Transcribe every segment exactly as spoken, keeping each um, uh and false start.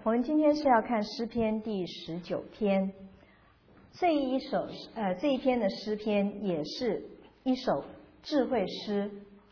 我们今天是要看诗篇第十九篇。这一首呃这一篇的诗篇也是一首智慧诗，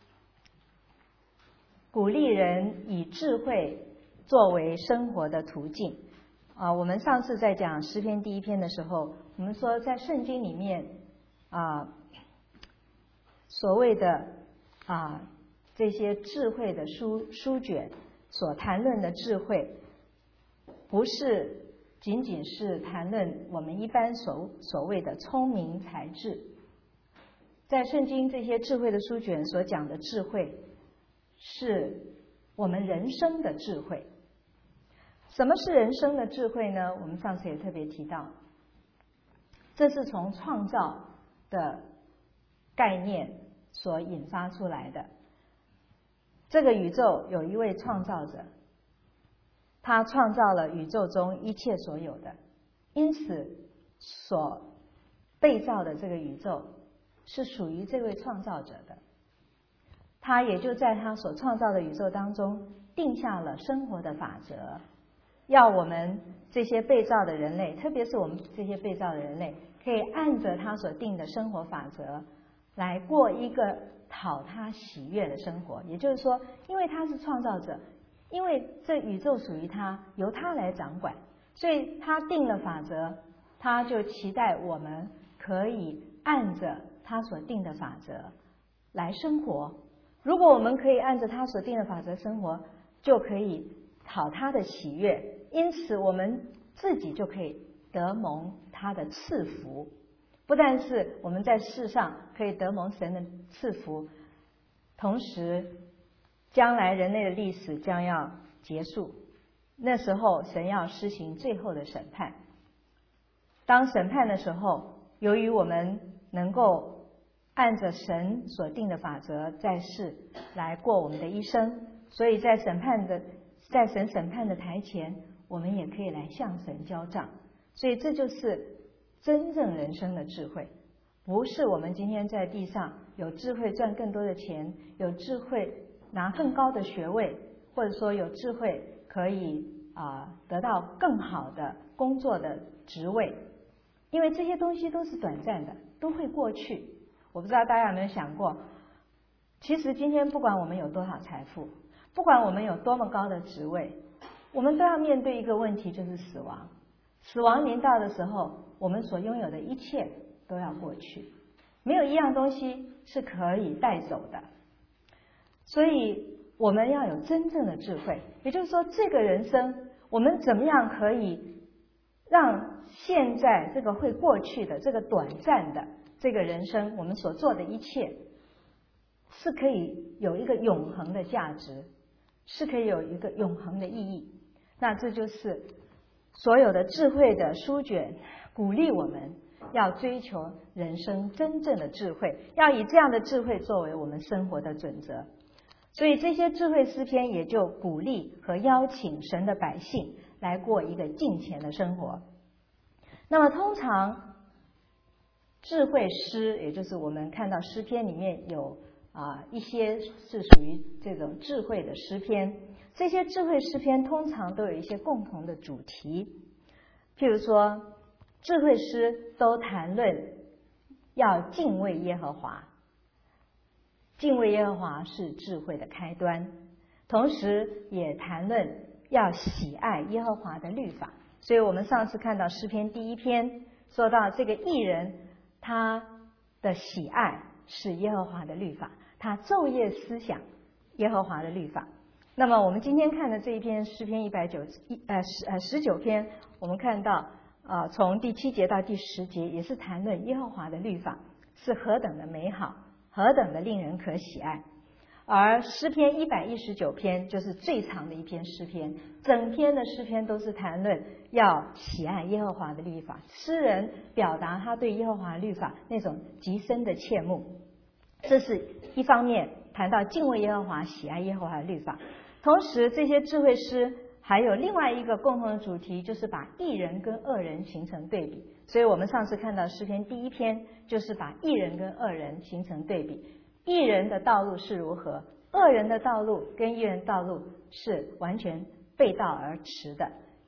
鼓励人以智慧作为生活的途径。啊，我们上次在讲诗篇第一篇的时候，我们说在圣经里面啊，所谓的啊这些智慧的书书卷所谈论的智慧，不是仅仅是谈论我们一般所所谓的聪明才智。在圣经这些智慧的书卷所讲的智慧，是我们人生的智慧。什么是人生的智慧呢？我们上次也特别提到，这是从创造的概念所引发出来的。这个宇宙有一位创造者，他创造了宇宙中一切所有的，因此所被造的这个宇宙是属于这位创造者的。他也就在他所创造的宇宙当中定下了生活的法则，要我们这些被造的人类，特别是我们这些被造的人类，可以按着他所定的生活法则来过一个讨他喜悦的生活。也就是说，因为他是创造者，因为这宇宙属于他，由他来掌管，所以他定了法则，他就期待我们可以按着他所定的法则来生活。如果我们可以按着他所定的法则生活，就可以讨他的喜悦，因此我们自己就可以得蒙他的赐福。不但是我们在世上可以得蒙神的赐福，同时将来人类的历史将要结束，那时候神要施行最后的审判。当审判的时候，由于我们能够按着神所定的法则在世来过我们的一生，所以在审判的在神审判的台前，我们也可以来向神交账。所以这就是真正人生的智慧，不是我们今天在地上有智慧赚更多的钱，有智慧拿更高的学位，或者说有智慧可以啊、呃、得到更好的工作的职位，因为这些东西都是短暂的，都会过去。我不知道大家有没有想过，其实今天不管我们有多少财富，不管我们有多么高的职位，我们都要面对一个问题，就是死亡。死亡临到的时候，我们所拥有的一切都要过去，没有一样东西是可以带走的。所以我们要有真正的智慧，也就是说，这个人生我们怎么样可以让现在这个会过去的这个短暂的这个人生，我们所做的一切是可以有一个永恒的价值，是可以有一个永恒的意义。那这就是所有的智慧的书卷鼓励我们要追求人生真正的智慧，要以这样的智慧作为我们生活的准则。所以这些智慧诗篇也就鼓励和邀请神的百姓来过一个敬虔的生活。那么通常智慧诗，也就是我们看到诗篇里面有啊一些是属于这种智慧的诗篇，这些智慧诗篇通常都有一些共同的主题。譬如说，智慧诗都谈论要敬畏耶和华，敬畏耶和华是智慧的开端，同时也谈论要喜爱耶和华的律法。所以我们上次看到诗篇第一篇说到这个义人，他的喜爱是耶和华的律法，他昼夜思想耶和华的律法。那么我们今天看的这一篇诗篇一百九一呃十呃十九篇，我们看到啊、呃、从第七节到第十节也是谈论耶和华的律法是何等的美好，何等的令人可喜爱。而诗篇一百一十九篇就是最长的一篇诗篇，整篇的诗篇都是谈论要喜爱耶和华的律法，诗人表达他对耶和华律法那种极深的切慕。这是一方面谈到敬畏耶和华，喜爱耶和华的律法。同时这些智慧诗还有另外一个共同的主题，就是把义人跟恶人形成对比。所以我们上次看到诗篇第一篇就是把义人跟恶人形成对比，义人的道路是如何，恶人的道路跟义人道路是完全背道而驰的。义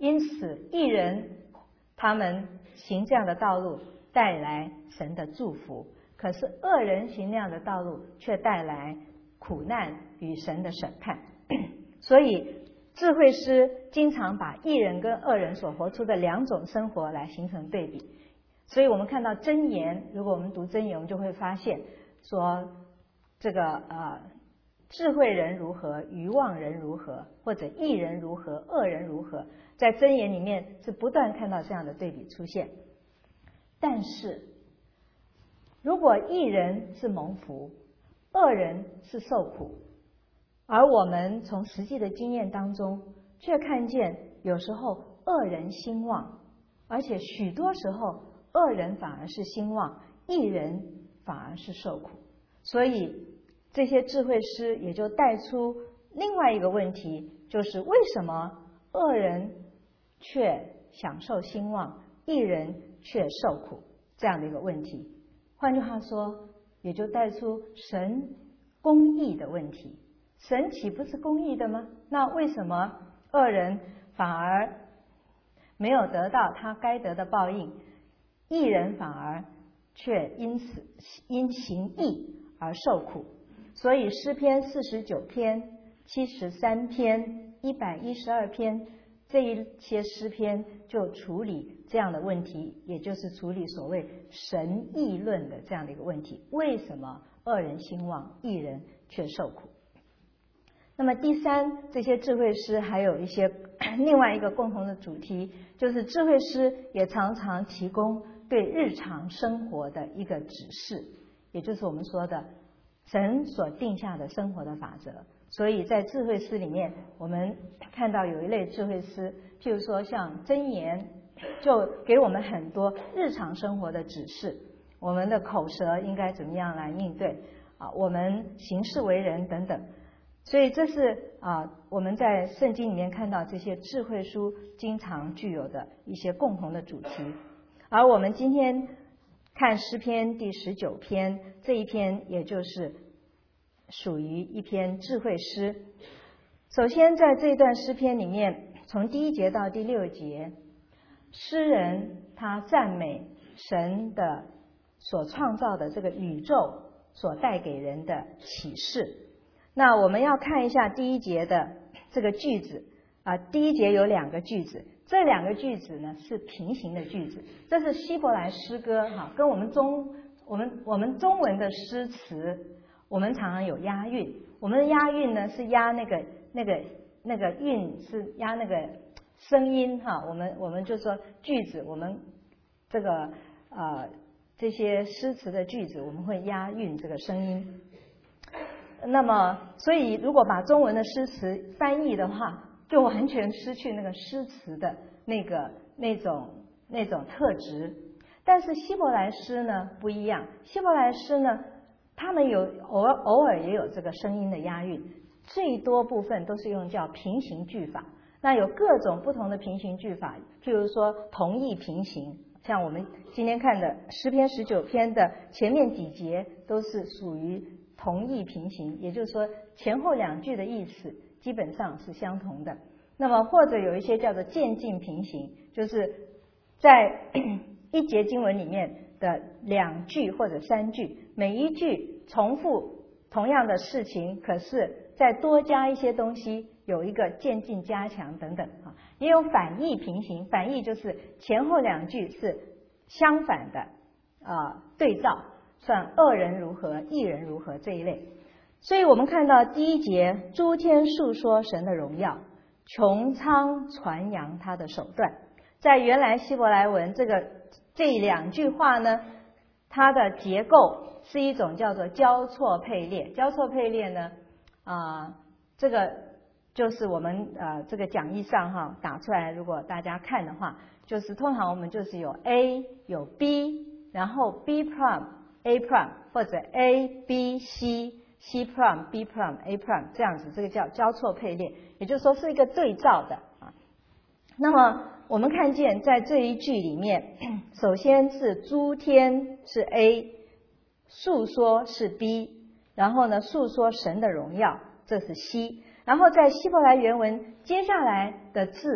因此义人他们行这样的道路带来神的祝福，可是恶人行那样的道路却带来苦难与神的审判。所以智慧师经常把义人跟恶人所活出的两种生活来形成对比。所以我们看到箴言，如果我们读箴言，我们就会发现说这个呃智慧人如何，愚妄人如何，或者义人如何，恶人如何，在箴言里面是不断看到这样的对比出现。但是如果义人是蒙福，恶人是受苦，而我们从实际的经验当中却看见有时候恶人兴旺，而且许多时候恶人反而是兴旺，义人反而是受苦。所以这些智慧师也就带出另外一个问题，就是为什么恶人却享受兴旺，义人却受苦，这样的一个问题。换句话说，也就带出神公义的问题。神岂不是公义的吗？那为什么恶人反而没有得到他该得的报应，义人反而却因此因行义而受苦？所以诗篇四十九篇、七十三篇、一百一十二篇这一些诗篇就处理这样的问题，也就是处理所谓神义论的这样的一个问题：为什么恶人兴旺，义人却受苦？那么第三，这些智慧师还有一些另外一个共同的主题，就是智慧师也常常提供对日常生活的一个指示，也就是我们说的神所定下的生活的法则。所以在智慧师里面，我们看到有一类智慧师，譬如说像箴言，就给我们很多日常生活的指示，我们的口舌应该怎么样来应对啊，我们行事为人等等。所以这是啊我们在圣经里面看到这些智慧书经常具有的一些共同的主题。而我们今天看诗篇第十九篇，这一篇也就是属于一篇智慧诗。首先在这段诗篇里面，从第一节到第六节，诗人他赞美神的所创造的这个宇宙所带给人的启示。那我们要看一下第一节的这个句子啊，第一节有两个句子，这两个句子呢是平行的句子，这是希伯来诗歌哈，跟我们中我们我们中文的诗词，我们常常有押韵，我们的押韵呢是押那个那个那个韵是押那个声音哈，我们我们就说句子，我们这个呃这些诗词的句子我们会押韵这个声音。那么所以如果把中文的诗词翻译的话，就完全失去那个诗词的那个那种那种特质。但是希伯来诗呢不一样，希伯来诗呢他们有偶尔偶尔也有这个声音的押韵，最多部分都是用叫平行句法。那有各种不同的平行句法，譬如说同义平行，像我们今天看的诗篇十九篇的前面几节都是属于同义平行，也就是说前后两句的意思基本上是相同的。那么或者有一些叫做渐进平行，就是在一节经文里面的两句或者三句，每一句重复同样的事情，可是再多加一些东西，有一个渐进加强等等啊。也有反义平行，反义就是前后两句是相反的啊、呃、对照，算恶人如何，义人如何这一类。所以我们看到第一节，诸天述说神的荣耀，穹苍传扬他的手段。在原来希伯来文这个这两句话呢，它的结构是一种叫做交错配列。交错配列呢啊、呃，这个就是我们呃这个讲义上哈打出来，如果大家看的话，就是通常我们就是有 A 有 B， 然后 B prime A prime 或者 A B C C prime B prime A prime 这样子，这个叫交错配列，也就是说是一个对照的啊。那么我们看见在这一句里面，首先是诸天是 A， 述说是 B， 然后呢述说神的荣耀这是 C， 然后在希伯来原文接下来的字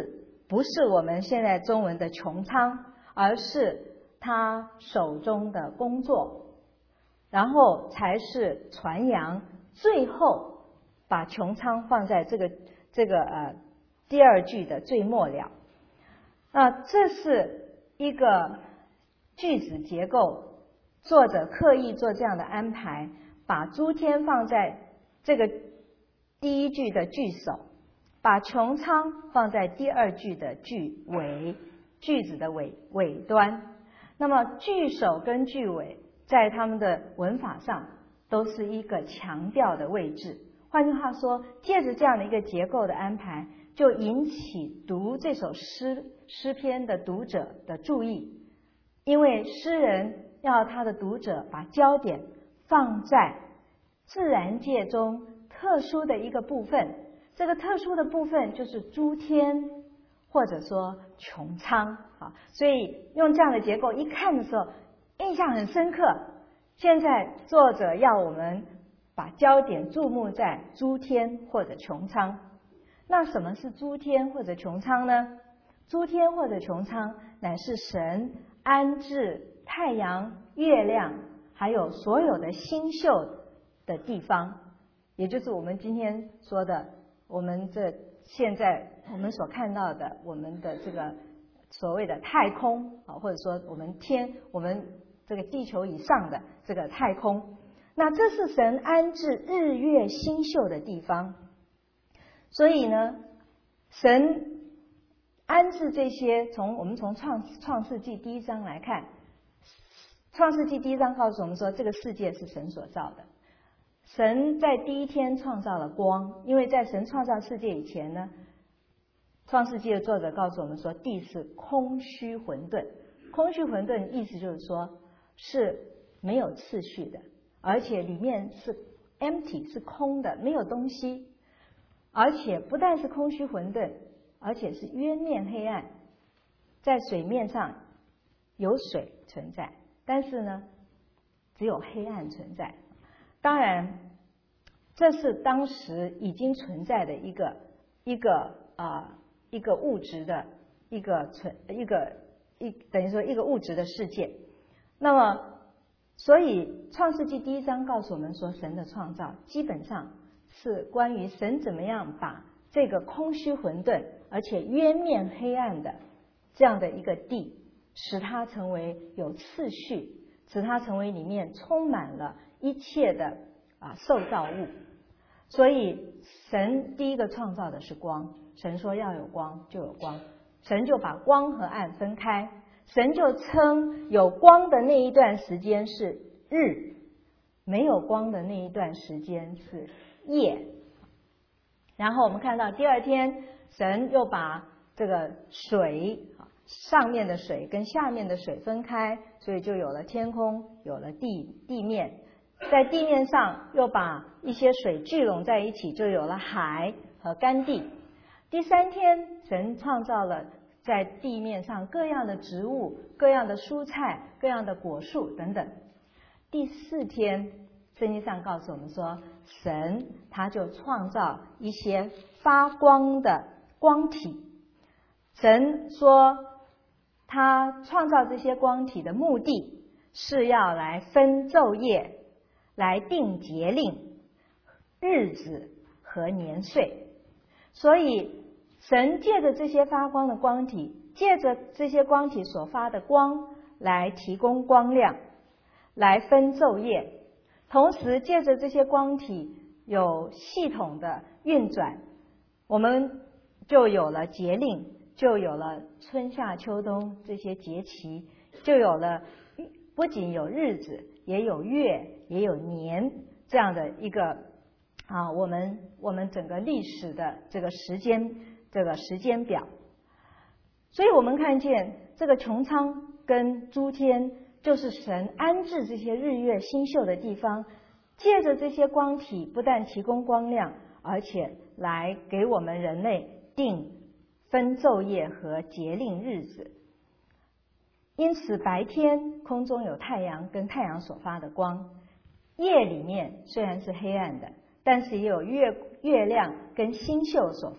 不是我们现在中文的穹苍，而是他手中的工作，然后才是传扬，最后把穹苍放在这个这个呃第二句的最末了。那这是一个句子结构，作者刻意做这样的安排，把诸天放在这个第一句的句首，把穹苍放在第二句的句尾，句子的尾尾端。那么句首跟句尾在他们的文法上都是一个强调的位置。换句话说，借着这样的一个结构的安排，就引起读这首诗诗篇的读者的注意，因为诗人要他的读者把焦点放在自然界中特殊的一个部分，这个特殊的部分就是诸天，或者说穹苍啊。所以用这样的结构一看的时候，印象很深刻。现在作者要我们把焦点注目在诸天或者穹苍。那什么是诸天或者穹苍呢？诸天或者穹苍乃是神安置太阳、月亮还有所有的星宿的地方，也就是我们今天说的，我们这现在我们所看到的我们的这个所谓的太空啊，或者说我们天我们这个地球以上的这个太空，那这是神安置日月星宿的地方。所以呢，神安置这些，从我们从创创世纪第一章来看，创世纪第一章告诉我们说，这个世界是神所造的。神在第一天创造了光，因为在神创造世界以前呢，创世纪的作者告诉我们说，地是空虚混沌。空虚混沌意思就是说是没有次序的，而且里面是 empty 是空的，没有东西。而且不但是空虚混沌，而且是渊面黑暗，在水面上有水存在，但是呢只有黑暗存在。当然这是当时已经存在的一个一个啊、呃、一个物质的一个存一个一等于说一个物质的世界。那么所以创世纪第一章告诉我们说，神的创造基本上是关于神怎么样把这个空虚混沌而且渊面黑暗的这样的一个地，使它成为有次序，使它成为里面充满了一切的啊受造物。所以神第一个创造的是光，神说要有光就有光，神就把光和暗分开，神就称有光的那一段时间是日，没有光的那一段时间是夜。然后我们看到第二天，神又把这个水上面的水跟下面的水分开，所以就有了天空，有了地地面。在地面上又把一些水聚拢在一起，就有了海和干地。第三天，神创造了在地面上各样的植物、各样的蔬菜、各样的果树等等。第四天，圣经上告诉我们说，神他就创造一些发光的光体。神说他创造这些光体的目的是要来分昼夜，来定节令、日子和年岁。所以神借着这些发光的光体，借着这些光体所发的光来提供光亮，来分昼夜，同时借着这些光体有系统的运转，我们就有了节令，就有了春夏秋冬这些节气，就有了不仅有日子，也有月，也有年，这样的一个啊，我们我们整个历史的这个时间这个时间表。所以我们看见这个穹苍跟诸天，就是神安置这些日月星宿的地方，借着这些光体不但提供光亮，而且来给我们人类定分昼夜和节令日子。因此白天空中有太阳跟太阳所发的光，夜里面虽然是黑暗的，但是也有月月亮跟星宿所发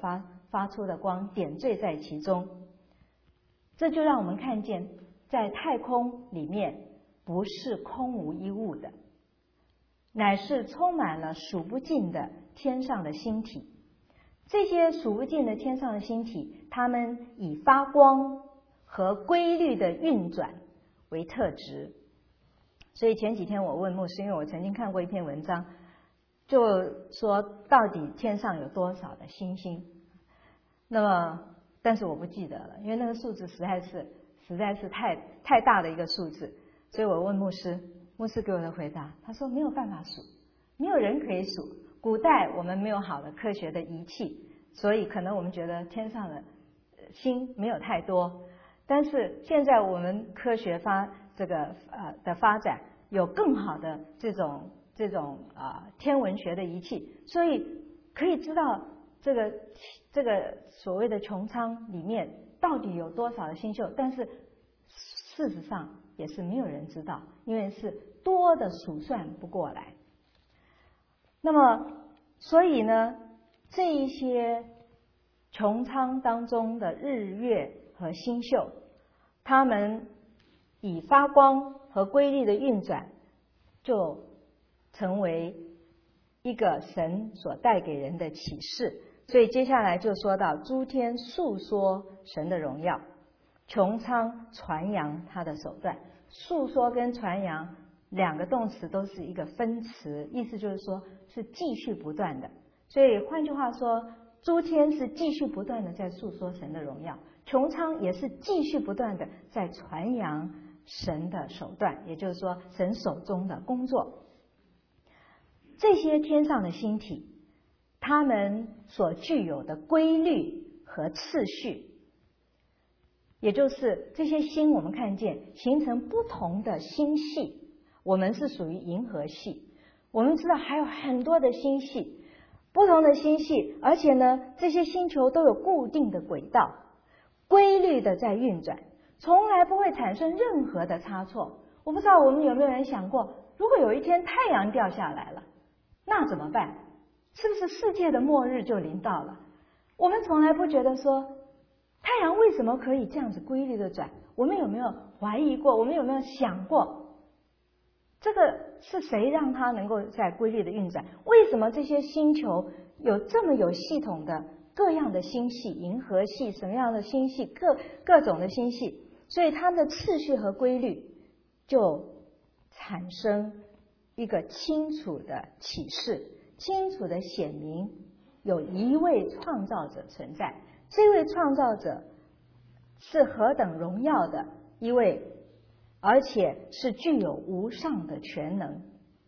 发出的光点缀在其中。这就让我们看见，在太空里面不是空无一物的，乃是充满了数不尽的天上的星体。这些数不尽的天上的星体，它们以发光和规律的运转为特质。所以前几天我问牧师，因为我曾经看过一篇文章，就说到底天上有多少的星星？那么，但是我不记得了，因为那个数字实在是实在是太太大的一个数字。所以我问牧师，牧师给我的回答，他说没有办法数，没有人可以数。古代我们没有好的科学的仪器，所以可能我们觉得天上的星没有太多。但是现在我们科学发这个呃的发展，有更好的这种这种啊、呃、天文学的仪器，所以可以知道这个这个所谓的穹苍里面到底有多少的星宿。但是事实上也是没有人知道，因为是多的数算不过来。那么所以呢，这一些穹苍当中的日月和星宿，它们以发光和规律的运转，就成为一个神所带给人的启示。所以接下来就说到诸天述说神的荣耀，穹苍传扬他的手段。述说跟传扬两个动词都是一个分词，意思就是说是继续不断的。所以换句话说，诸天是继续不断的在述说神的荣耀，穹苍也是继续不断的在传扬神的手段，也就是说神手中的工作。这些天上的星体，它们所具有的规律和次序，也就是这些星我们看见形成不同的星系，我们是属于银河系，我们知道还有很多的星系，不同的星系，而且呢这些星球都有固定的轨道，规律的在运转，从来不会产生任何的差错。我不知道我们有没有人想过，如果有一天太阳掉下来了，那怎么办？是不是世界的末日就临到了？我们从来不觉得说太阳为什么可以这样子规律的转，我们有没有怀疑过？我们有没有想过，这个是谁让它能够在规律的运转？为什么这些星球有这么有系统的各样的星系，银河系什么样的星系，各各种的星系，所以它的次序和规律就产生一个清楚的启示，清楚的显明有一位创造者存在。这位创造者是何等荣耀的一位，而且是具有无上的全能。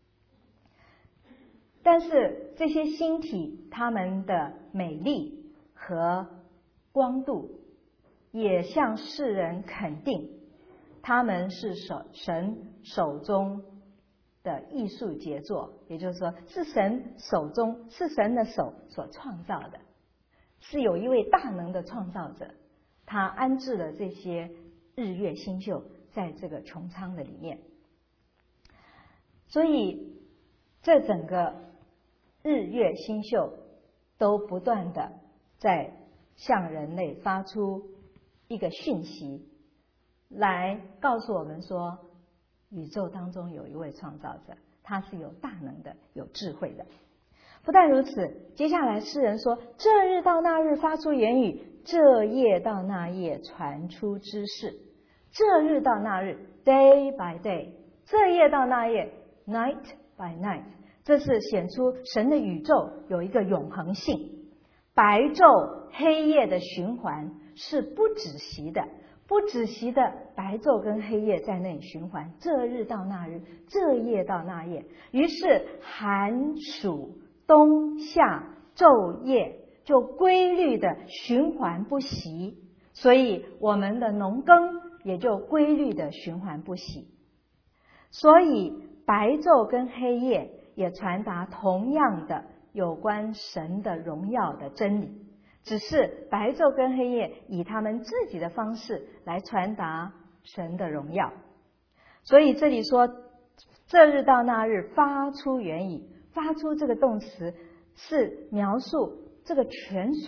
但是这些星体它们的美丽和光度也向世人肯定，他们是手神手中的艺术杰作，也就是说是神手中是神的手所创造的，是有一位大能的创造者，他安置了这些日月星宿在这个穹苍的里面。所以这整个日月星宿都不断的在向人类发出一个讯息，来告诉我们说宇宙当中有一位创造者，他是有大能的，有智慧的。不但如此，接下来诗人说，这日到那日发出言语，这夜到那夜传出知识。这日到那日 day by day， 这夜到那夜 night by night， 这是显出神的宇宙有一个永恒性，白昼黑夜的循环是不止息的，不止息的白昼跟黑夜在那里循环，这日到那日，这夜到那夜。于是寒暑冬夏昼夜就规律的循环不息，所以我们的农耕也就规律的循环不息。所以白昼跟黑夜也传达同样的有关神的荣耀的真理，只是白昼跟黑夜以他们自己的方式来传达神的荣耀。所以这里说这日到那日发出原语，发出这个动词是描述这个泉水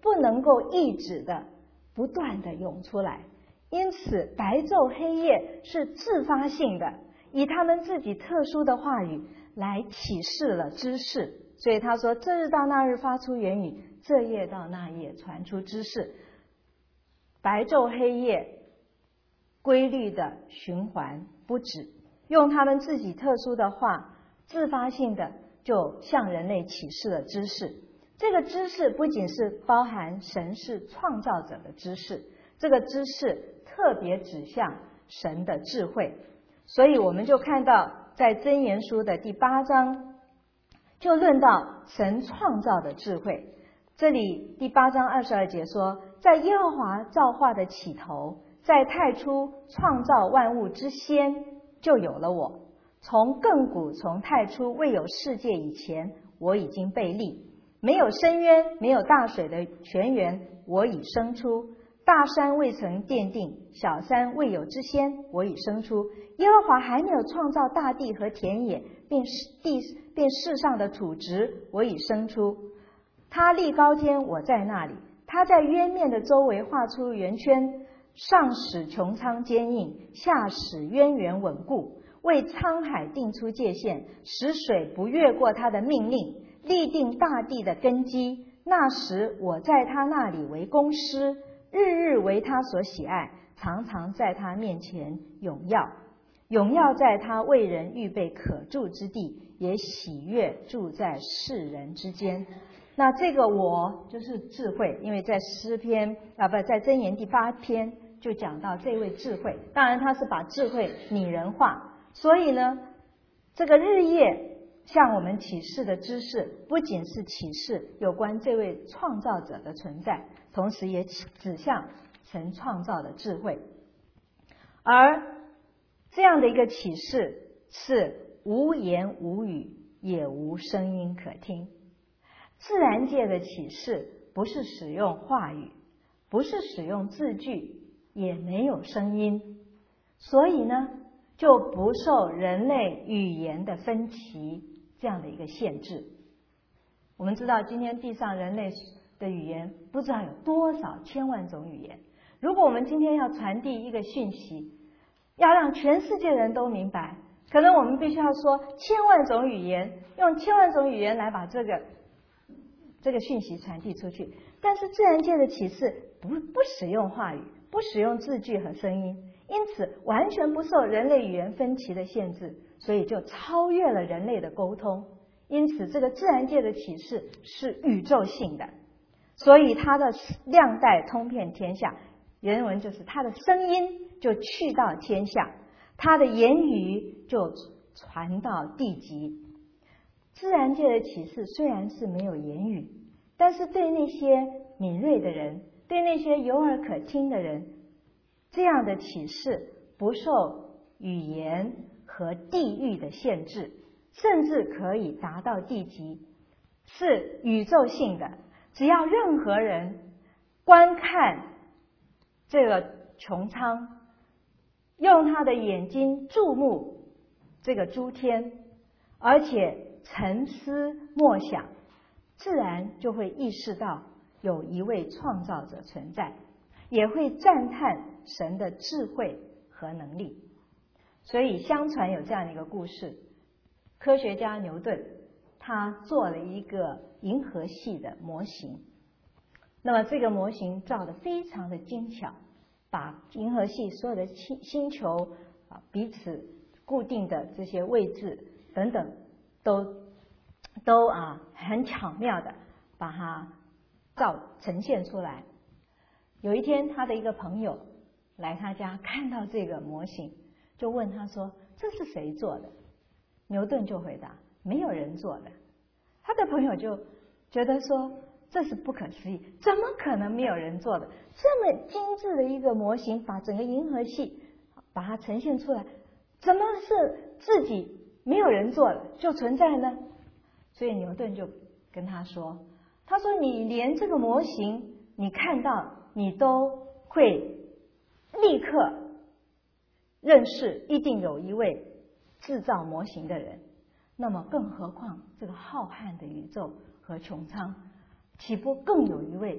不能够抑制的不断的涌出来。因此白昼黑夜是自发性的，以他们自己特殊的话语来启示了知识。所以他说，这日到那日发出言语，这夜到那夜传出知识。白昼黑夜规律的循环不止，用他们自己特殊的话自发性的就向人类启示了知识。这个知识不仅是包含神是创造者的知识，这个知识特别指向神的智慧。所以我们就看到在箴言书的第八章就论到神创造的智慧。这里第八章二十二节说，在耶和华造化的起头，在太初创造万物之先，就有了我。从亘古从太初未有世界以前，我已经被立。没有深渊，没有大水的泉源，我已生出。大山未曾奠定，小山未有之先，我已生出。耶和华还没有创造大地和田野，并地并世上的土质，我已生出。他立高天，我在那里。他在渊面的周围画出圆圈，上使穹苍坚硬，下使渊源稳固，为沧海定出界限，使水不越过他的命令，立定大地的根基。那时我在他那里为工师，日日为他所喜爱，常常在他面前荣耀。荣耀在他为人预备可住之地，也喜悦住在世人之间。那这个我就是智慧，因为在诗篇啊不在箴言第八篇就讲到这位智慧，当然他是把智慧拟人化，所以呢这个日夜向我们启示的知识，不仅是启示有关这位创造者的存在，同时也指向神创造的智慧。而这样的一个启示是无言无语，也无声音可听。自然界的启示不是使用话语，不是使用字句，也没有声音，所以呢就不受人类语言的分歧这样的一个限制。我们知道今天地上人类的语言不知道有多少千万种语言，如果我们今天要传递一个讯息，要让全世界人都明白，可能我们必须要说千万种语言，用千万种语言来把这个这个讯息传递出去。但是自然界的启示不不使用话语，不使用字句和声音，因此完全不受人类语言分歧的限制，所以就超越了人类的沟通。因此这个自然界的启示是宇宙性的，所以它的量带通遍天下，原文就是它的声音就去到天下，它的言语就传到地极。自然界的启示虽然是没有言语，但是对那些敏锐的人，对那些有耳可听的人，这样的启示不受语言和地域的限制，甚至可以达到地极，是宇宙性的。只要任何人观看这个穹苍，用他的眼睛注目这个诸天，而且沉思默想，自然就会意识到有一位创造者存在，也会赞叹神的智慧和能力。所以相传有这样的一个故事，科学家牛顿他做了一个银河系的模型，那么这个模型造得非常的精巧，把银河系所有的星球啊彼此固定的这些位置等等都都啊很巧妙的把它造呈现出来。有一天他的一个朋友来他家看到这个模型，就问他说，这是谁做的？牛顿就回答，没有人做的。他的朋友就觉得说，这是不可思议，怎么可能没有人做的？这么精致的一个模型，把整个银河系把它呈现出来，怎么是自己没有人做的就存在呢？所以牛顿就跟他说，他说你连这个模型你看到你都会立刻认识一定有一位制造模型的人，那么更何况这个浩瀚的宇宙和穹苍，岂不更有一位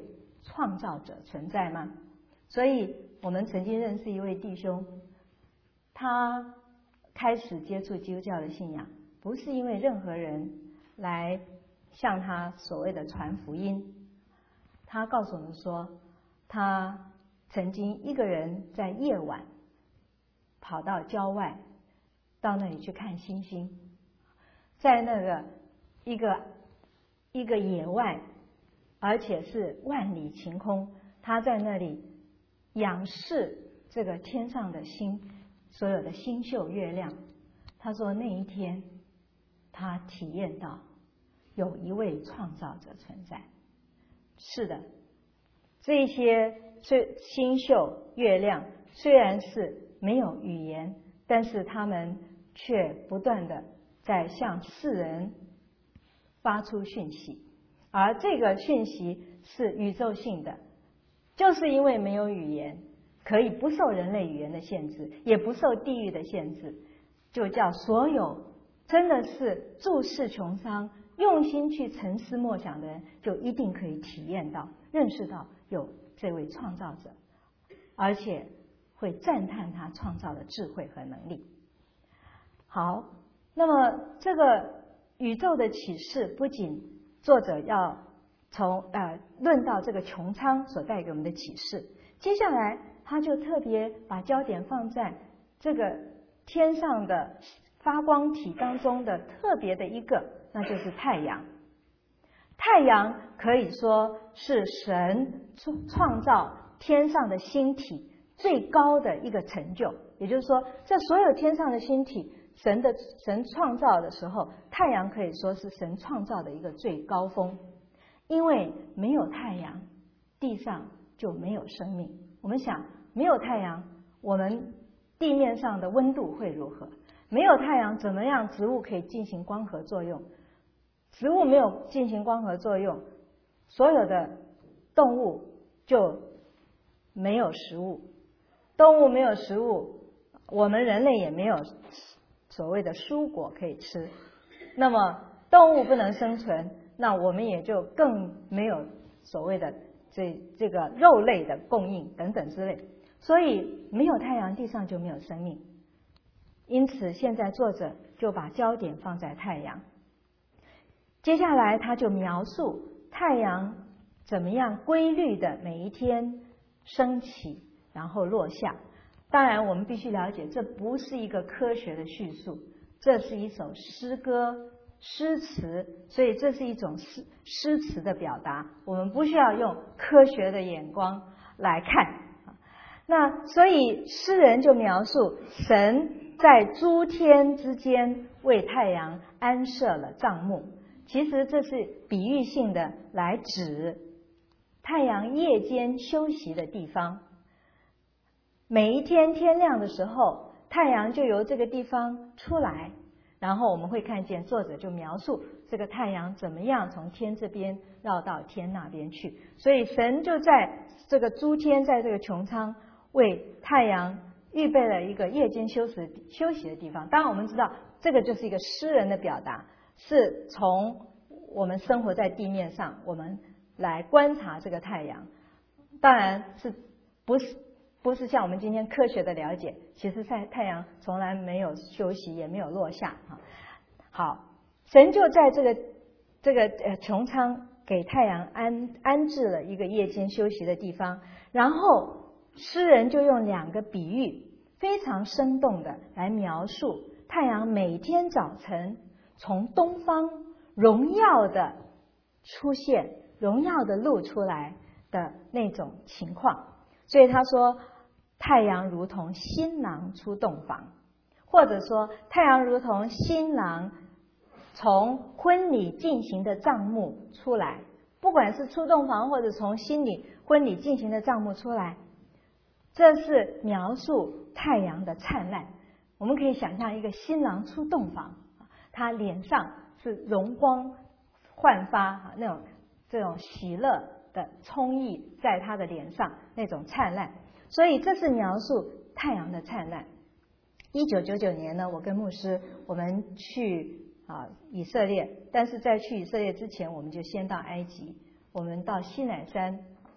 创造者存在吗？所以我们曾经认识一位弟兄，他开始接触基督教的信仰，不是因为任何人来向他所谓的传福音。他告诉我们说，他曾经一个人在夜晚跑到郊外，到那里去看星星，在那个一个一个野外，而且是万里晴空，他在那里仰视这个天上的星，所有的星宿月亮。他说那一天他体验到有一位创造者存在。是的，这些星宿月亮虽然是没有语言，但是他们却不断的在向世人发出讯息，而这个讯息是宇宙性的，就是因为没有语言，可以不受人类语言的限制，也不受地域的限制，就叫所有真的是注视穹苍用心去沉思默想的人，就一定可以体验到认识到有这位创造者，而且会赞叹他创造的智慧和能力。好，那么这个宇宙的启示，不仅作者要从呃论到这个穹苍所带给我们的启示，接下来他就特别把焦点放在这个天上的发光体当中的特别的一个，那就是太阳。太阳可以说是神创造天上的星体最高的一个成就，也就是说，这所有天上的星体，神的神创造的时候，太阳可以说是神创造的一个最高峰。因为没有太阳，地上就没有生命。我们想，没有太阳，我们地面上的温度会如何？没有太阳，怎么样植物可以进行光合作用？植物没有进行光合作用，所有的动物就没有食物。动物没有食物，我们人类也没有所谓的蔬果可以吃。那么动物不能生存，那我们也就更没有所谓的这这个肉类的供应等等之类。所以没有太阳，地上就没有生命。因此现在作者就把焦点放在太阳。接下来他就描述太阳怎么样规律的每一天升起然后落下。当然我们必须了解，这不是一个科学的叙述，这是一首诗歌诗词，所以这是一种诗诗词的表达，我们不需要用科学的眼光来看。那所以诗人就描述神在诸天之间为太阳安设了帐幕，其实这是比喻性的来指太阳夜间休息的地方。每一天天亮的时候，太阳就由这个地方出来，然后我们会看见作者就描述这个太阳怎么样从天这边绕到天那边去。所以神就在这个诸天，在这个穹苍为太阳预备了一个夜间休息休息的地方。当然我们知道这个就是一个诗人的表达，是从我们生活在地面上，我们来观察这个太阳。当然是不是不是像我们今天科学的了解，其实在太阳从来没有休息，也没有落下。好，神就在这个这个呃穹苍给太阳安安置了一个夜间休息的地方，然后诗人就用两个比喻非常生动的来描述太阳每天早晨从东方荣耀的出现，荣耀的露出来的那种情况。所以他说太阳如同新郎出洞房，或者说太阳如同新郎从婚礼进行的帐幕出来，不管是出洞房或者从新礼婚礼进行的帐幕出来，这是描述太阳的灿烂。我们可以想象一个新郎出洞房，他脸上是容光焕发，那种这种喜乐的充溢在他的脸上，那种灿烂。所以这是描述太阳的灿烂。一九九九年呢，我跟牧师我们去啊以色列，但是在去以色列之前，我们就先到埃及，我们到西乃山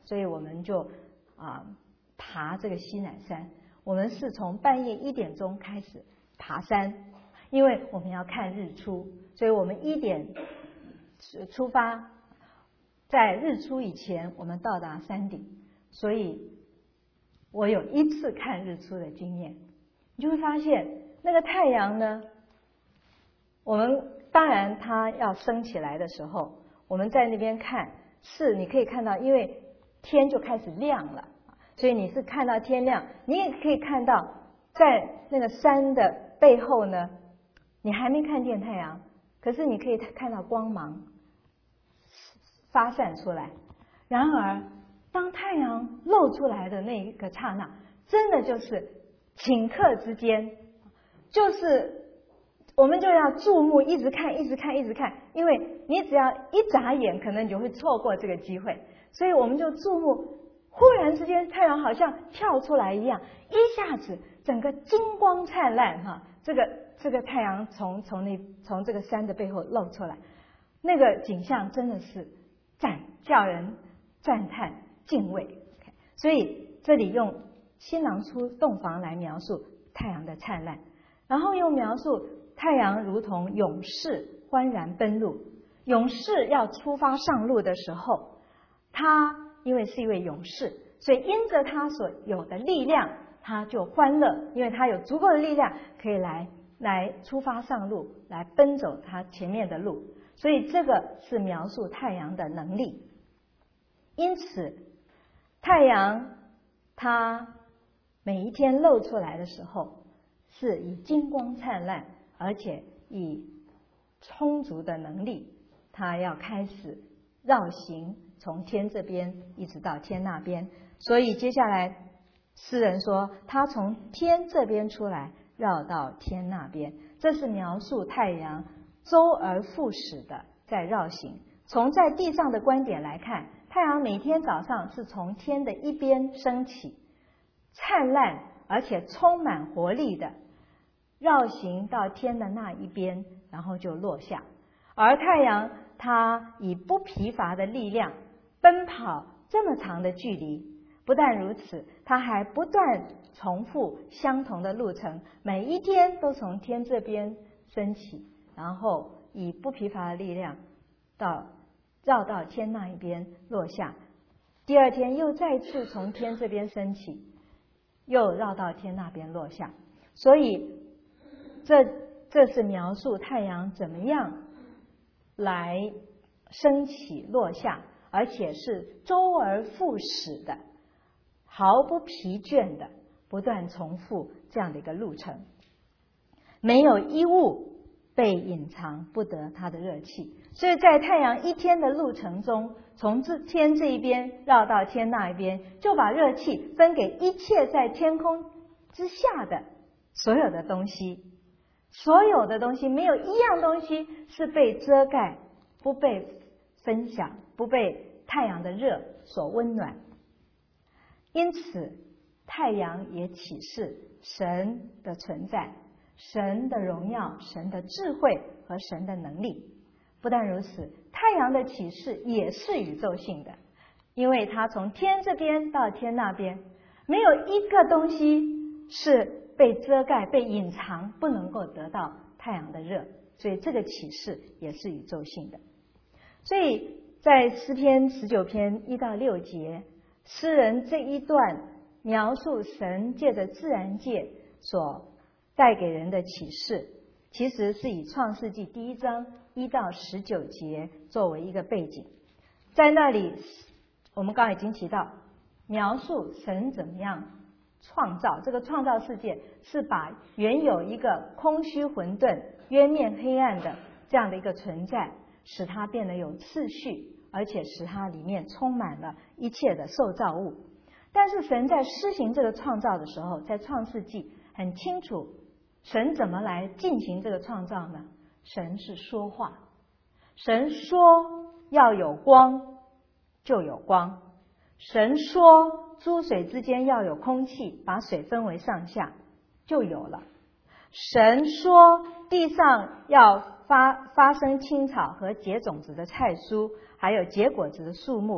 所以我们就啊爬这个西乃山。我们是从半夜一点钟开始爬山，因为我们要看日出，所以我们一点出发，在日出以前我们到达山顶。所以我有一次看日出的经验，你就会发现那个太阳呢，我们当然它要升起来的时候，我们在那边看，是你可以看到，因为天就开始亮了，所以你是看到天亮。你也可以看到在那个山的背后呢，你还没看见太阳，可是你可以看到光芒发散出来。然而当太阳露出来的那一个刹那，真的就是顷刻之间，就是我们就要注目，一直看一直看一直看，因为你只要一眨眼，可能你就会错过这个机会。所以我们就注目，忽然之间太阳好像跳出来一样，一下子整个金光灿烂哈，这个这个太阳从从那从这个山的背后露出来，那个景象真的是赞叫人赞叹敬畏。所以这里用新郎出洞房来描述太阳的灿烂，然后又描述太阳如同勇士欢然奔路。勇士要出发上路的时候，他因为是一位勇士，所以因着他所有的力量，他就欢乐，因为他有足够的力量可以来来出发上路，来奔走他前面的路。所以这个是描述太阳的能力。因此太阳它每一天露出来的时候，是以金光灿烂，而且以充足的能力，它要开始绕行，从天这边一直到天那边。所以接下来诗人说，他从天这边出来，绕到天那边。这是描述太阳周而复始的在绕行。从在地上的观点来看，太阳每天早上是从天的一边升起，灿烂而且充满活力的绕行到天的那一边，然后就落下。而太阳它以不疲乏的力量奔跑这么长的距离，不但如此，它还不断重复相同的路程，每一天都从天这边升起，然后以不疲乏的力量到绕到天那一边落下。第二天又再次从天这边升起，又绕到天那边落下。所以这这是描述太阳怎么样来升起落下，而且是周而复始的，毫不疲倦的不断重复这样的一个路程。没有一物被隐藏不得它的热气。所以在太阳一天的路程中，从这天这一边绕到天那一边，就把热气分给一切在天空之下的所有的东西。所有的东西，没有一样东西是被遮盖，不被分享，不被太阳的热所温暖。因此太阳也启示神的存在，神的荣耀，神的智慧和神的能力。不但如此，太阳的启示也是宇宙性的，因为它从天这边到天那边，没有一个东西是被遮盖、被隐藏，不能够得到太阳的热，所以这个启示也是宇宙性的。所以在诗篇十九篇一到六节，诗人这一段描述神借着自然界所带给人的启示，其实是以创世纪第一章一到十九节作为一个背景。在那里我们刚刚已经提到，描述神怎么样创造，这个创造世界是把原有一个空虚混沌渊面黑暗的这样的一个存在，使它变得有次序，而且使它里面充满了一切的受造物。但是神在施行这个创造的时候，在创世纪很清楚神怎么来进行这个创造呢？神是说话，神说要有光就有光，神说诸水之间要有空气，把水分为上下，就有了。神说地上要发发生青草和结种子的菜蔬，还有结果子的树木，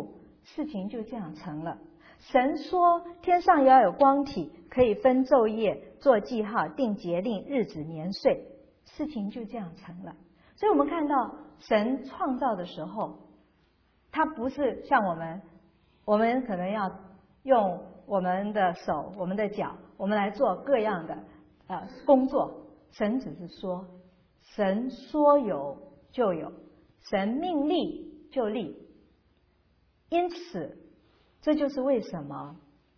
事情就这样成了。神说天上要有光体，可以分昼夜，做记号，定节令，日子年岁，事情就这样成了。所以我们看到神创造的时候，他不是像我们，我们可能要用我们的手、我们的脚，我们来做各样的呃工作。神只是说，神说有就有，神命立就立。因此这就是为什么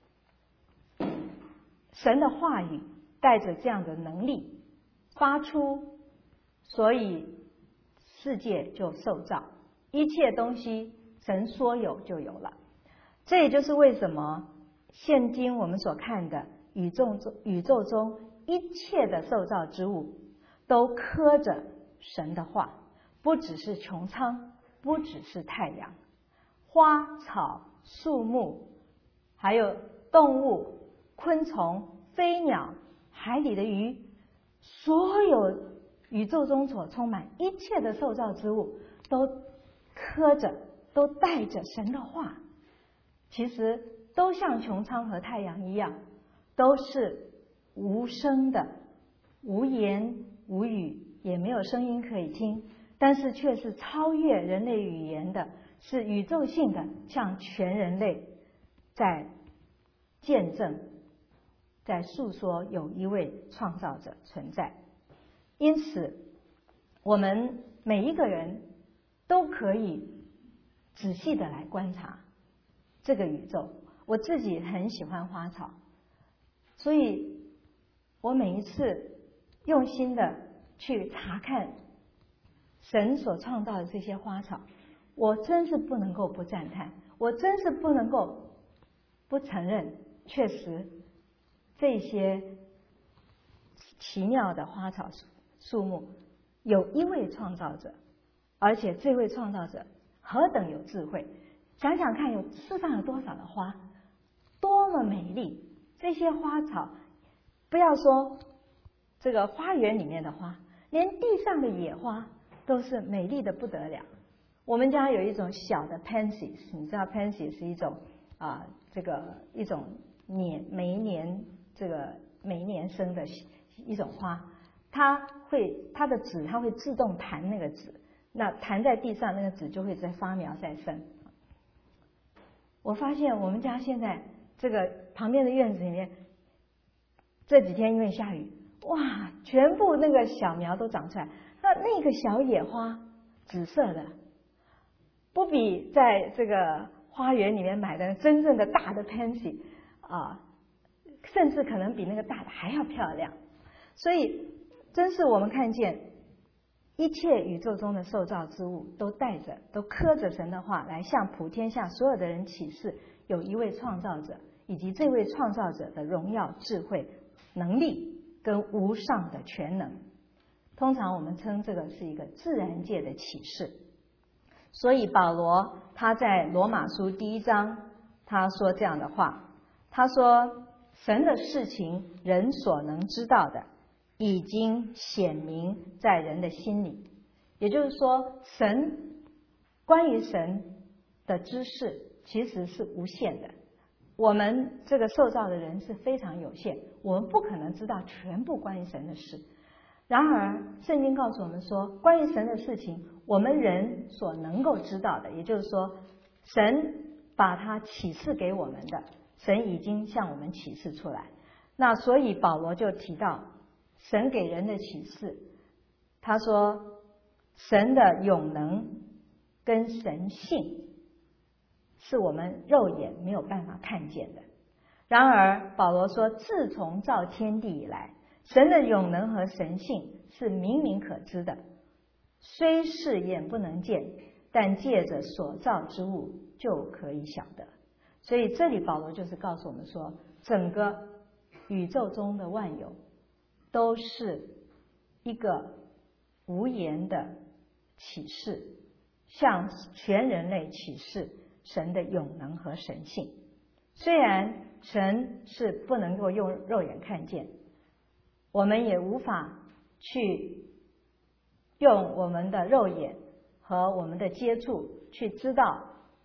神的话语带着这样的能力发出，所以世界就受造，一切东西神说有就有了。这也就是为什么现今我们所看的宇宙中宇宙中一切的受造之物都刻着神的话，不只是穹苍，不只是太阳，花草树木，还有动物、昆虫、飞鸟、海里的鱼，所有宇宙中所充满一切的受造之物都刻着，都带着神的话。其实都像穹苍和太阳一样，都是无声的，无言无语，也没有声音可以听，但是却是超越人类语言的，是宇宙性的，向全人类在见证，在诉说有一位创造者存在。因此我们每一个人都可以仔细的来观察这个宇宙。我自己很喜欢花草，所以我每一次用心的去查看神所创造的这些花草，我真是不能够不赞叹，我真是不能够不承认，确实这些奇妙的花草树木有一位创造者，而且这位创造者何等有智慧。想想看，有世上有多少的花，多么美丽！这些花草，不要说这个花园里面的花，连地上的野花都是美丽的不得了。我们家有一种小的 pansies， 你知道 pansies 是一种啊，这个一种年每一年这个每一年生的一种花，它会它的籽它会自动弹那个籽，那弹在地上，那个籽就会再发苗再生。我发现我们家现在这个旁边的院子里面，这几天因为下雨，哇，全部那个小苗都长出来。那那个小野花，紫色的，不比在这个花园里面买的真正的大的 pansy 啊，甚至可能比那个大的还要漂亮。所以，真是我们看见一切宇宙中的受造之物都带着、都刻着神的话，来向普天下所有的人启示，有一位创造者，以及这位创造者的荣耀、智慧、能力跟无上的全能。通常我们称这个是一个自然界的启示。所以保罗他在罗马书第一章他说这样的话，他说神的事情人所能知道的已经显明在人的心里。也就是说，神关于神的知识其实是无限的，我们这个受造的人是非常有限，我们不可能知道全部关于神的事。然而圣经告诉我们说，关于神的事情我们人所能够知道的，也就是说神把它启示给我们的，神已经向我们启示出来。那所以保罗就提到神给人的启示，他说神的永能跟神性是我们肉眼没有办法看见的。然而保罗说，自从造天地以来，神的永能和神性是明明可知的，虽是眼不能见，但借着所造之物就可以晓得。所以这里保罗就是告诉我们说，整个宇宙中的万有都是一个无言的启示，向全人类启示神的永能和神性。虽然神是不能够用肉眼看见，我们也无法去用我们的肉眼和我们的接触去知道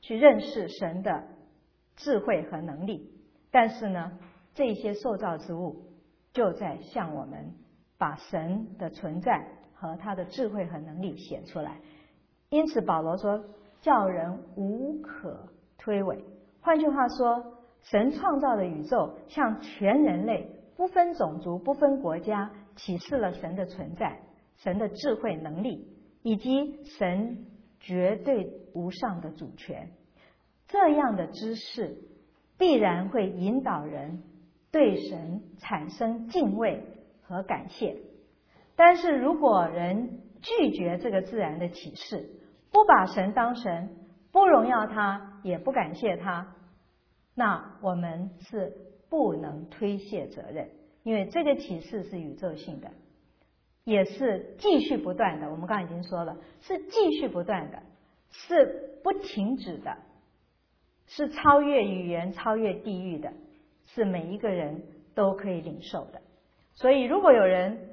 去认识神的智慧和能力。但是呢，这些受造之物就在向我们把神的存在和他的智慧和能力显出来。因此保罗说，叫人无可推诿。换句话说，神创造的宇宙向全人类不分种族不分国家启示了神的存在，神的智慧能力，以及神绝对无上的主权。这样的知识必然会引导人对神产生敬畏和感谢。但是如果人拒绝这个自然的启示，不把神当神，不荣耀他，也不感谢他，那我们是不能推卸责任，因为这个启示是宇宙性的，也是继续不断的。我们刚才已经说了，是继续不断的，是不停止的，是超越语言、超越地域的，是每一个人都可以领受的。所以如果有人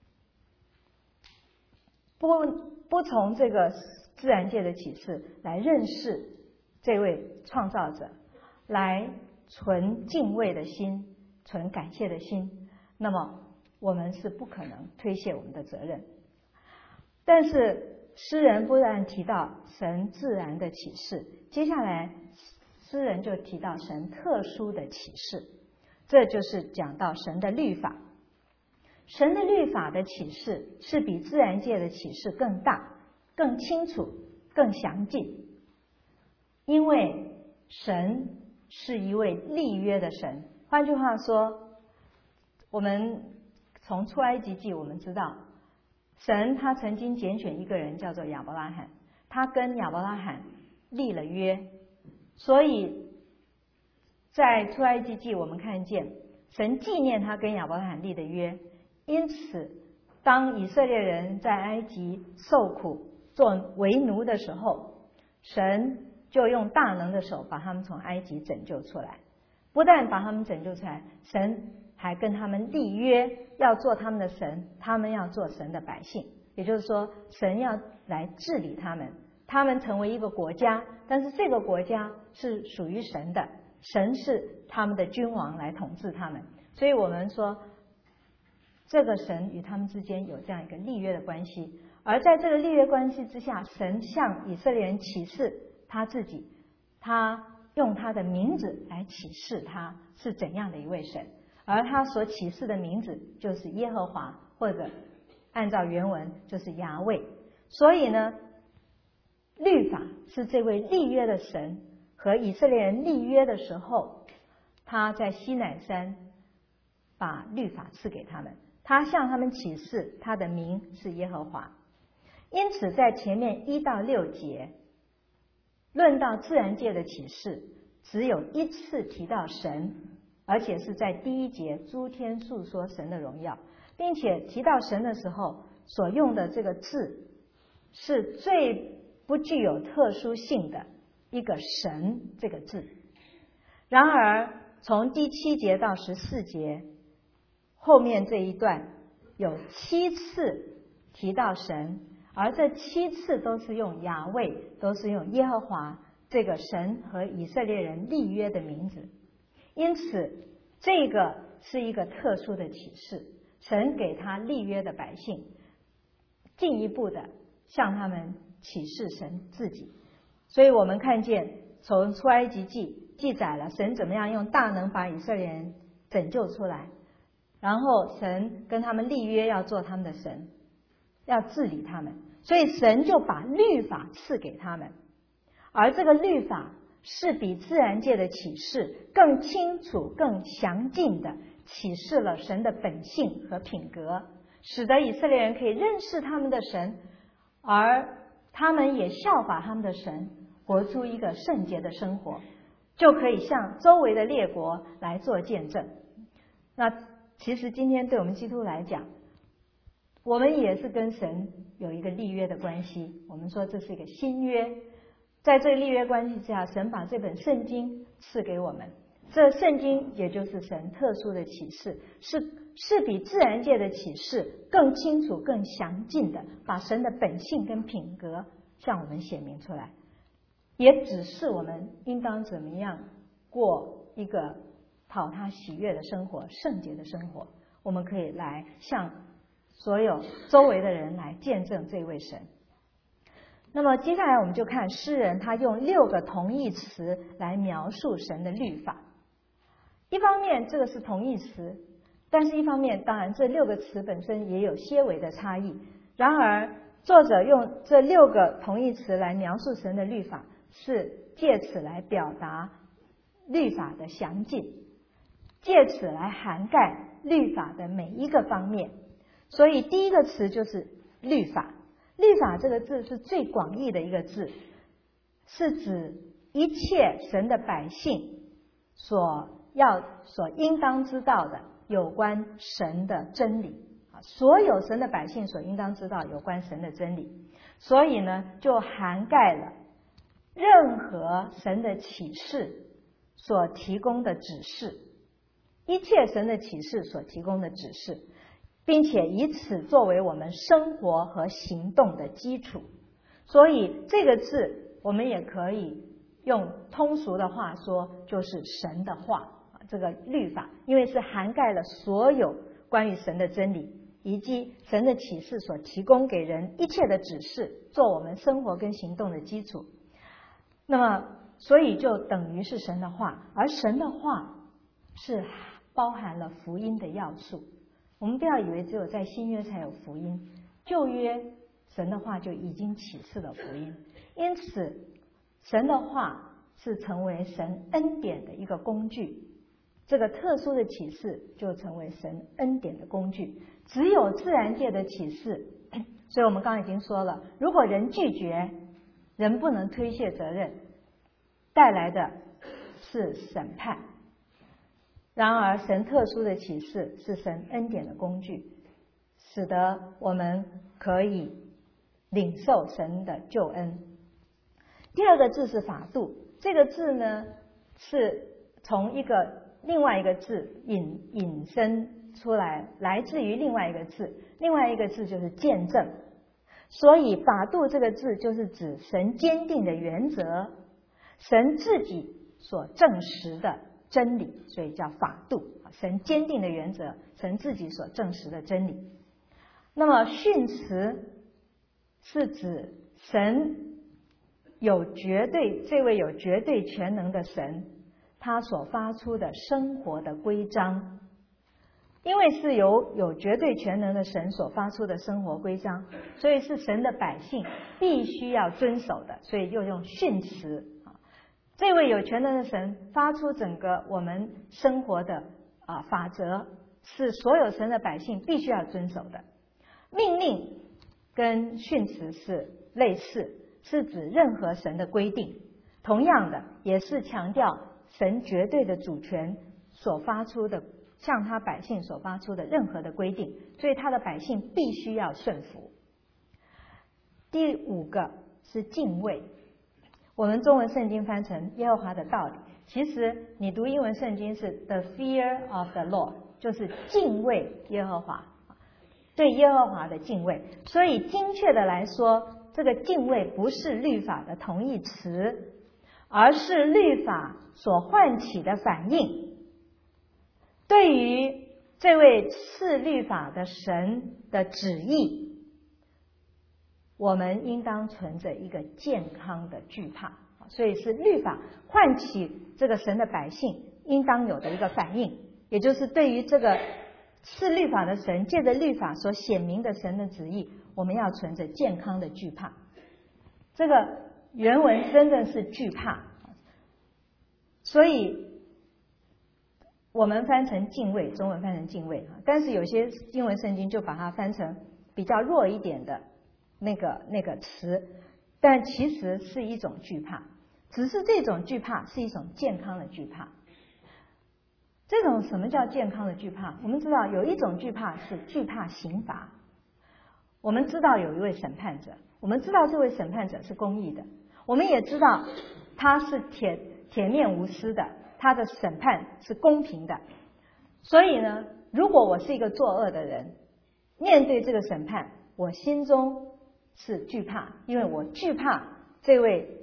不不从这个自然界的启示来认识这位创造者，来存敬畏的心，存感谢的心，那么我们是不可能推卸我们的责任。但是诗人不但提到神自然的启示，接下来诗人就提到神特殊的启示，这就是讲到神的律法。神的律法的启示是比自然界的启示更大、更清楚、更详尽，因为神是一位立约的神。换句话说，我们从出埃及记我们知道，神他曾经拣选一个人叫做亚伯拉罕，他跟亚伯拉罕立了约，所以在出埃及记我们看见神纪念他跟亚伯拉罕立的约。因此当以色列人在埃及受苦做为奴的时候，神就用大能的手把他们从埃及拯救出来。不但把他们拯救出来，神还跟他们立约，要做他们的神，他们要做神的百姓。也就是说，神要来治理他们，他们成为一个国家，但是这个国家是属于神的，神是他们的君王来统治他们。所以我们说，这个神与他们之间有这样一个立约的关系。而在这个立约关系之下，神向以色列人启示他自己，他用他的名字来启示他是怎样的一位神，而他所启示的名字就是耶和华，或者按照原文就是雅卫。所以呢，律法是这位立约的神和以色列人立约的时候，他在西乃山把律法赐给他们，他向他们启示他的名是耶和华。因此在前面一到六节论到自然界的启示，只有一次提到神，而且是在第一节诸天述说神的荣耀，并且提到神的时候所用的这个字是最不具有特殊性的一个神这个字。然而从第七节到十四节后面这一段有七次提到神，而这七次都是用雅卫，都是用耶和华这个神和以色列人立约的名字。因此这个是一个特殊的启示，神给他立约的百姓进一步的向他们启示神自己。所以我们看见从出埃及记记载了神怎么样用大能把以色列人拯救出来，然后神跟他们立约要做他们的神，要治理他们，所以神就把律法赐给他们。而这个律法是比自然界的启示更清楚更详尽的启示了神的本性和品格，使得以色列人可以认识他们的神，而他们也效法他们的神，活出一个圣洁的生活，就可以向周围的列国来做见证。那其实今天对我们基督徒来讲，我们也是跟神有一个立约的关系。我们说这是一个新约，在这个立约关系之下，神把这本圣经赐给我们，这圣经也就是神特殊的启示，是是比自然界的启示更清楚更详尽的把神的本性跟品格向我们显明出来。 也指示我们应当怎么样过一个讨他喜悦的生活，圣洁的生活。我们可以来向所有周围的人来见证这位神。那么接下来我们就看诗人他用六个同义词来描述神的律法。一方面这个是同义词，但是一方面当然这六个词本身也有些微的差异。然而作者用这六个同义词来描述神的律法，是借此来表达律法的详尽，借此来涵盖律法的每一个方面。所以第一个词就是律法。律法这个字是最广义的一个字，是指一切神的百姓所要所应当知道的有关神的真理。所有神的百姓所应当知道有关神的真理，所以呢就涵盖了任何神的启示所提供的指示，一切神的启示所提供的指示，并且以此作为我们生活和行动的基础。所以这个字我们也可以用通俗的话说，就是神的话，这个律法，因为是涵盖了所有关于神的真理以及神的启示所提供给人一切的指示，做我们生活跟行动的基础。那么所以就等于是神的话，而神的话是包含了福音的要素。我们不要以为只有在新约才有福音，旧约神的话就已经启示了福音。因此神的话是成为神恩典的一个工具，这个特殊的启示就成为神恩典的工具。只有自然界的启示，所以我们刚刚已经说了，如果人拒绝，人不能推卸责任，带来的是审判。然而神特殊的启示是神恩典的工具，使得我们可以领受神的救恩。第二个字是法度，这个字呢是从一个另外一个字引引申出来，来自于另外一个字，另外一个字就是见证。所以法度这个字就是指神坚定的原则，神自己所证实的真理，所以叫法度。神坚定的原则，神自己所证实的真理。那么训词是指神有绝对，这位有绝对全能的神，他所发出的生活的规章。因为是由有绝对全能的神所发出的生活规章，所以是神的百姓必须要遵守的，所以又用训词。这位有全能的神发出整个我们生活的啊法则，是所有神的百姓必须要遵守的。命令跟训词是类似，是指任何神的规定，同样的也是强调神绝对的主权所发出的，向他百姓所发出的任何的规定，所以他的百姓必须要顺服。第五个是敬畏，我们中文圣经翻成耶和华的道理，其实你读英文圣经是 the fear of the Lord， 就是敬畏耶和华，对耶和华的敬畏。所以精确的来说，这个敬畏不是律法的同义词，而是律法所唤起的反应。对于这位赐律法的神的旨意，我们应当存着一个健康的惧怕。所以是律法唤起这个神的百姓应当有的一个反应，也就是对于这个赐律法的神借着律法所显明的神的旨意，我们要存着健康的惧怕。这个原文真的是惧怕，所以我们翻成敬畏，中文翻成敬畏，但是有些英文圣经就把它翻成比较弱一点的那个那个词，但其实是一种惧怕，只是这种惧怕是一种健康的惧怕。这种什么叫健康的惧怕？我们知道有一种惧怕是惧怕刑罚，我们知道有一位审判者，我们知道这位审判者是公义的，我们也知道他是铁铁面无私的，他的审判是公平的。所以呢，如果我是一个作恶的人，面对这个审判，我心中是惧怕，因为我惧怕这位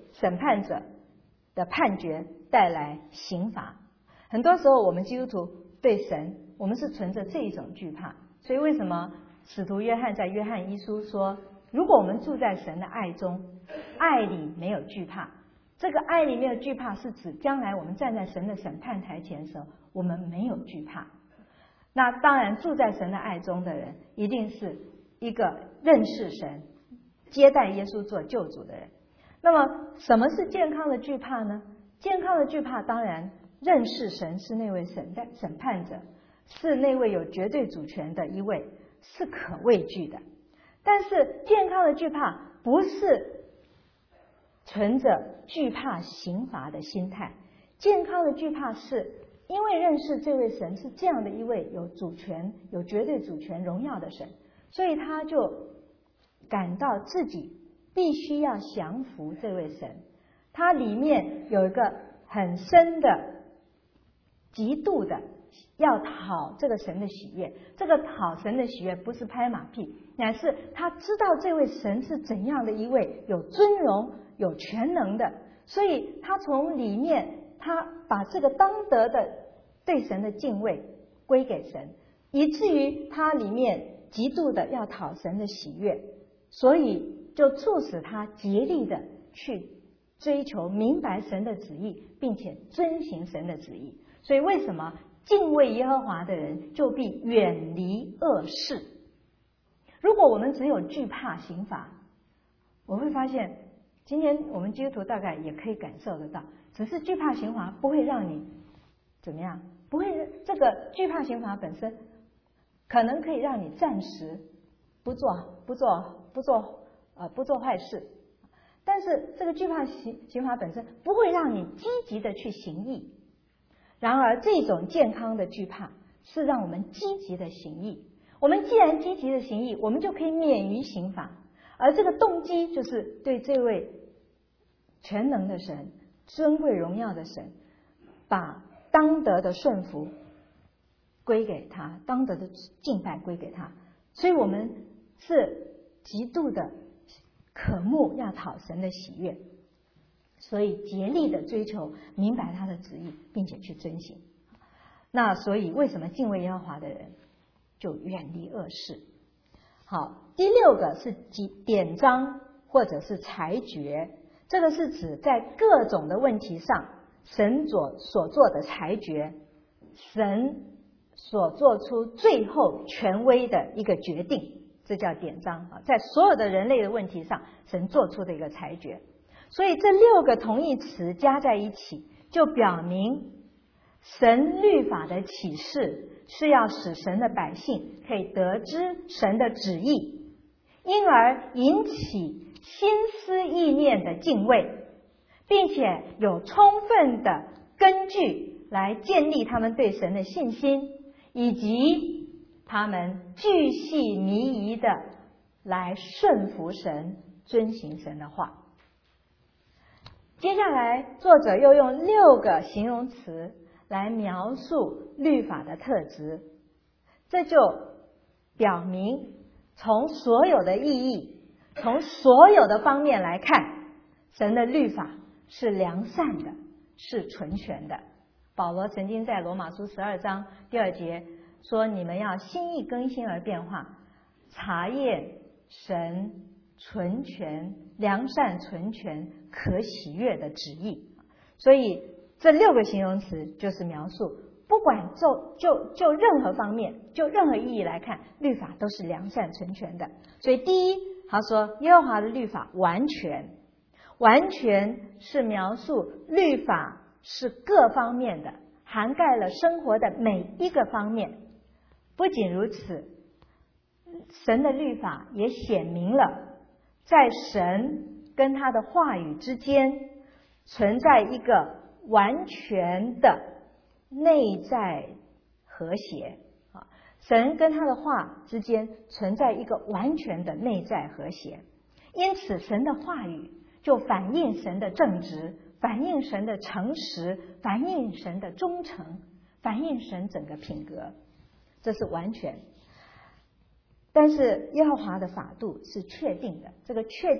审判者的判决带来刑罚。很多时候我们基督徒对神，我们是存着这一种惧怕。所以为什么使徒约翰在约翰一书说，如果我们住在神的爱中，爱里没有惧怕，这个爱里没有惧怕是指将来我们站在神的审判台前的时候，我们没有惧怕。那当然住在神的爱中的人，一定是一个认识神、接待耶稣做救主的人。那么什么是健康的惧怕呢？健康的惧怕当然认识神是那位审审判者，是那位有绝对主权的一位，是可畏惧的。但是健康的惧怕不是存着惧怕刑罚的心态，健康的惧怕是因为认识这位神是这样的一位有主权、有绝对主权、荣耀的神，所以他就感到自己必须要降服这位神。他里面有一个很深的、极度的要讨这个神的喜悦。这个讨神的喜悦不是拍马屁，乃是他知道这位神是怎样的一位有尊荣、有全能的，所以他从里面他把这个当得的对神的敬畏归给神，以至于他里面极度的要讨神的喜悦，所以就促使他竭力的去追求明白神的旨意，并且遵行神的旨意。所以为什么敬畏耶和华的人就必远离恶事？如果我们只有惧怕刑罚，我会发现今天我们基督徒大概也可以感受得到，只是惧怕刑罚不会让你怎么样，不会，这个惧怕刑罚本身可能可以让你暂时不做不做不做呃不做坏事，但是这个惧怕刑刑罚本身不会让你积极的去行义。然而这种健康的惧怕是让我们积极的行义。我们既然积极的行义，我们就可以免于刑罚，而这个动机就是对这位全能的神、尊贵荣耀的神，把当得的顺服归给他，当得的敬拜归给他。所以我们是极度的渴慕要讨神的喜悦，所以竭力的追求明白他的旨意，并且去遵行。那所以为什么敬畏耶和华的人就远离恶事？好，第六个是典章或者是裁决，这个是指在各种的问题上，神所所做的裁决，神所做出最后权威的一个决定，这叫典章啊，在所有的人类的问题上，神做出的一个裁决。所以这六个同义词加在一起，就表明神律法的启示是要使神的百姓可以得知神的旨意，因而引起心思意念的敬畏，并且有充分的根据来建立他们对神的信心，以及他们巨细靡遗的来顺服神、遵行神的话。接下来作者又用六个形容词来描述律法的特质，这就表明从所有的意义，从所有的方面来看，神的律法是良善的，是纯全的。保罗曾经在罗马书十二章第二节说，你们要心意更新而变化，查验神纯全、良善、纯全、可喜悦的旨意。所以这六个形容词就是描述，不管就就就任何方面，就任何意义来看，律法都是良善纯全的。所以第一，他说耶和华的律法完全，完全是描述律法是各方面的，涵盖了生活的每一个方面。不仅如此，神的律法也显明了在神跟他的话语之间存在一个完全的内在和谐啊，神跟他的话之间存在一个完全的内在和谐。因此神的话语就反映神的正直，反映神的诚实，反映神的忠诚，反映神整个品格，这是完全。但是耶和华的法度是确定的，这个确定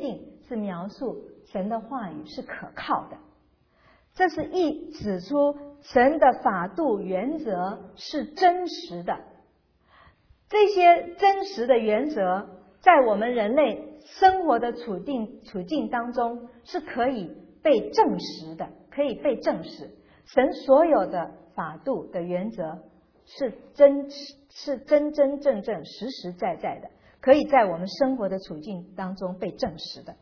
是描述神的话语是可靠的，这是一指出神的法度原则是真实的。这些真实的原则在我们人类生活的处境处境当中是可以被证实的，可以被证实。神所有的法度的原则是真是真真正正实实在在的，可以在我们生活的处境当中被证实的。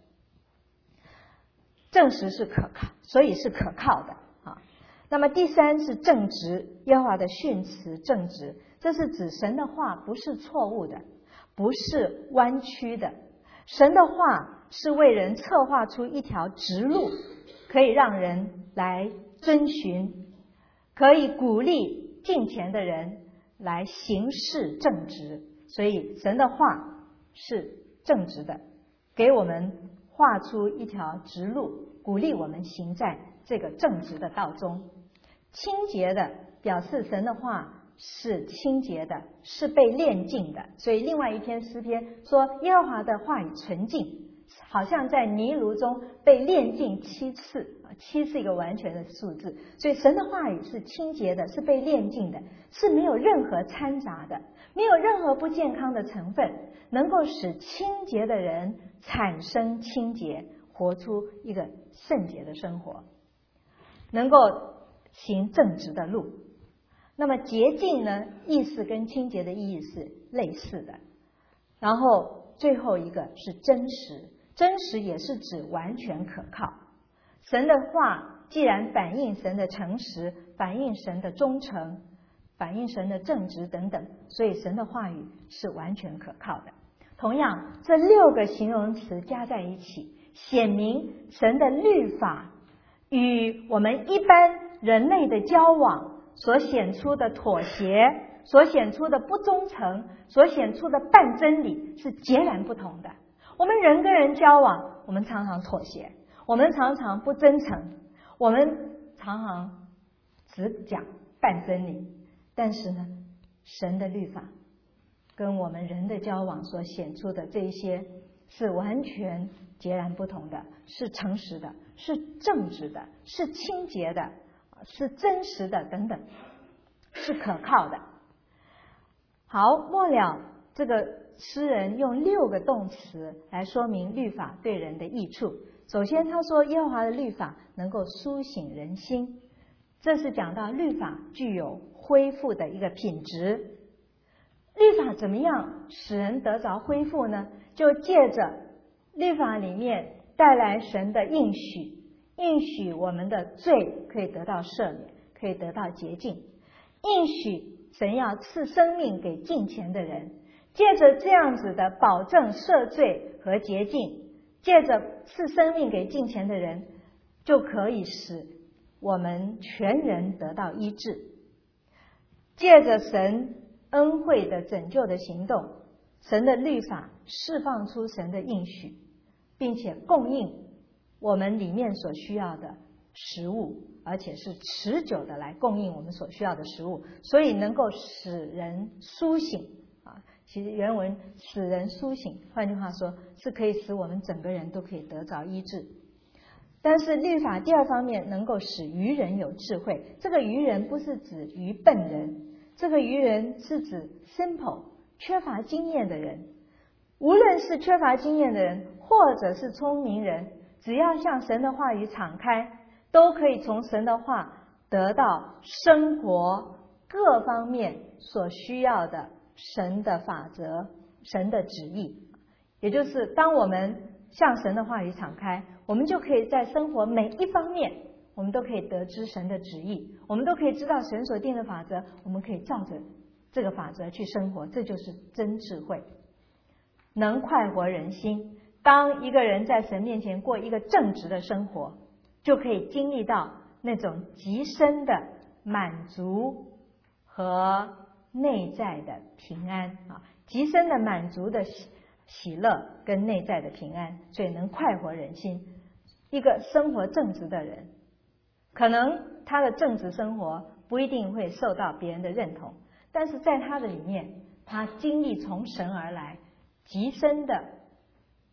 证实是可靠，所以是可靠的啊。那么第三是正直，耶和华的训词正直，这是指神的话不是错误的，不是弯曲的。神的话是为人策划出一条直路，可以让人来遵循，可以鼓励敬虔的人来行事正直。所以神的话是正直的，给我们画出一条直路，鼓励我们行在这个正直的道中。清洁的表示神的话是清洁的，是被炼净的。所以另外一篇诗篇说耶和华的话语纯净，好像在泥炉中被炼净七次，七是一个完全的数字。所以神的话语是清洁的，是被炼净的，是没有任何掺杂的，没有任何不健康的成分，能够使清洁的人产生清洁，活出一个圣洁的生活，能够行正直的路。那么洁净呢，意思跟清洁的意义是类似的。然后最后一个是真实，真实也是指完全可靠。神的话既然反映神的诚实，反映神的忠诚，反映神的正直等等，所以神的话语是完全可靠的。同样，这六个形容词加在一起，显明神的律法与我们一般人类的交往所显出的妥协，所显出的不忠诚，所显出的半真理是截然不同的。我们人跟人交往，我们常常妥协，我们常常不真诚，我们常常只讲半真理。但是呢，神的律法跟我们人的交往所显出的这一些是完全截然不同的，是诚实的，是正直的，是清洁的，是真实的等等，是可靠的。好，末了这个诗人用六个动词来说明律法对人的益处。首先他说耶和华的律法能够苏醒人心，这是讲到律法具有恢复的一个品质。律法怎么样使人得着恢复呢？就借着律法里面带来神的应许，应许我们的罪可以得到赦免，可以得到洁净，应许神要赐生命给敬虔的人，借着这样子的保证赦罪和洁净，借着赐生命给敬虔的人，就可以使我们全人得到医治。借着神恩惠的拯救的行动，神的律法释放出神的应许，并且供应我们里面所需要的食物，而且是持久的来供应我们所需要的食物，所以能够使人苏醒啊。其实原文使人苏醒，换句话说是可以使我们整个人都可以得着医治。但是律法第二方面能够使愚人有智慧，这个愚人不是指愚笨人，这个愚人是指 simple 缺乏经验的人。无论是缺乏经验的人或者是聪明人，只要向神的话语敞开，都可以从神的话得到生活各方面所需要的神的法则，神的旨意。也就是当我们向神的话语敞开，我们就可以在生活每一方面，我们都可以得知神的旨意，我们都可以知道神所定的法则，我们可以照着这个法则去生活，这就是真智慧，能快活人心。当一个人在神面前过一个正直的生活，就可以经历到那种极深的满足和内在的平安啊，极深的满足的喜乐跟内在的平安，所以能快活人心。一个生活正直的人，可能他的正直生活不一定会受到别人的认同，但是在他的里面，他经历从神而来极深的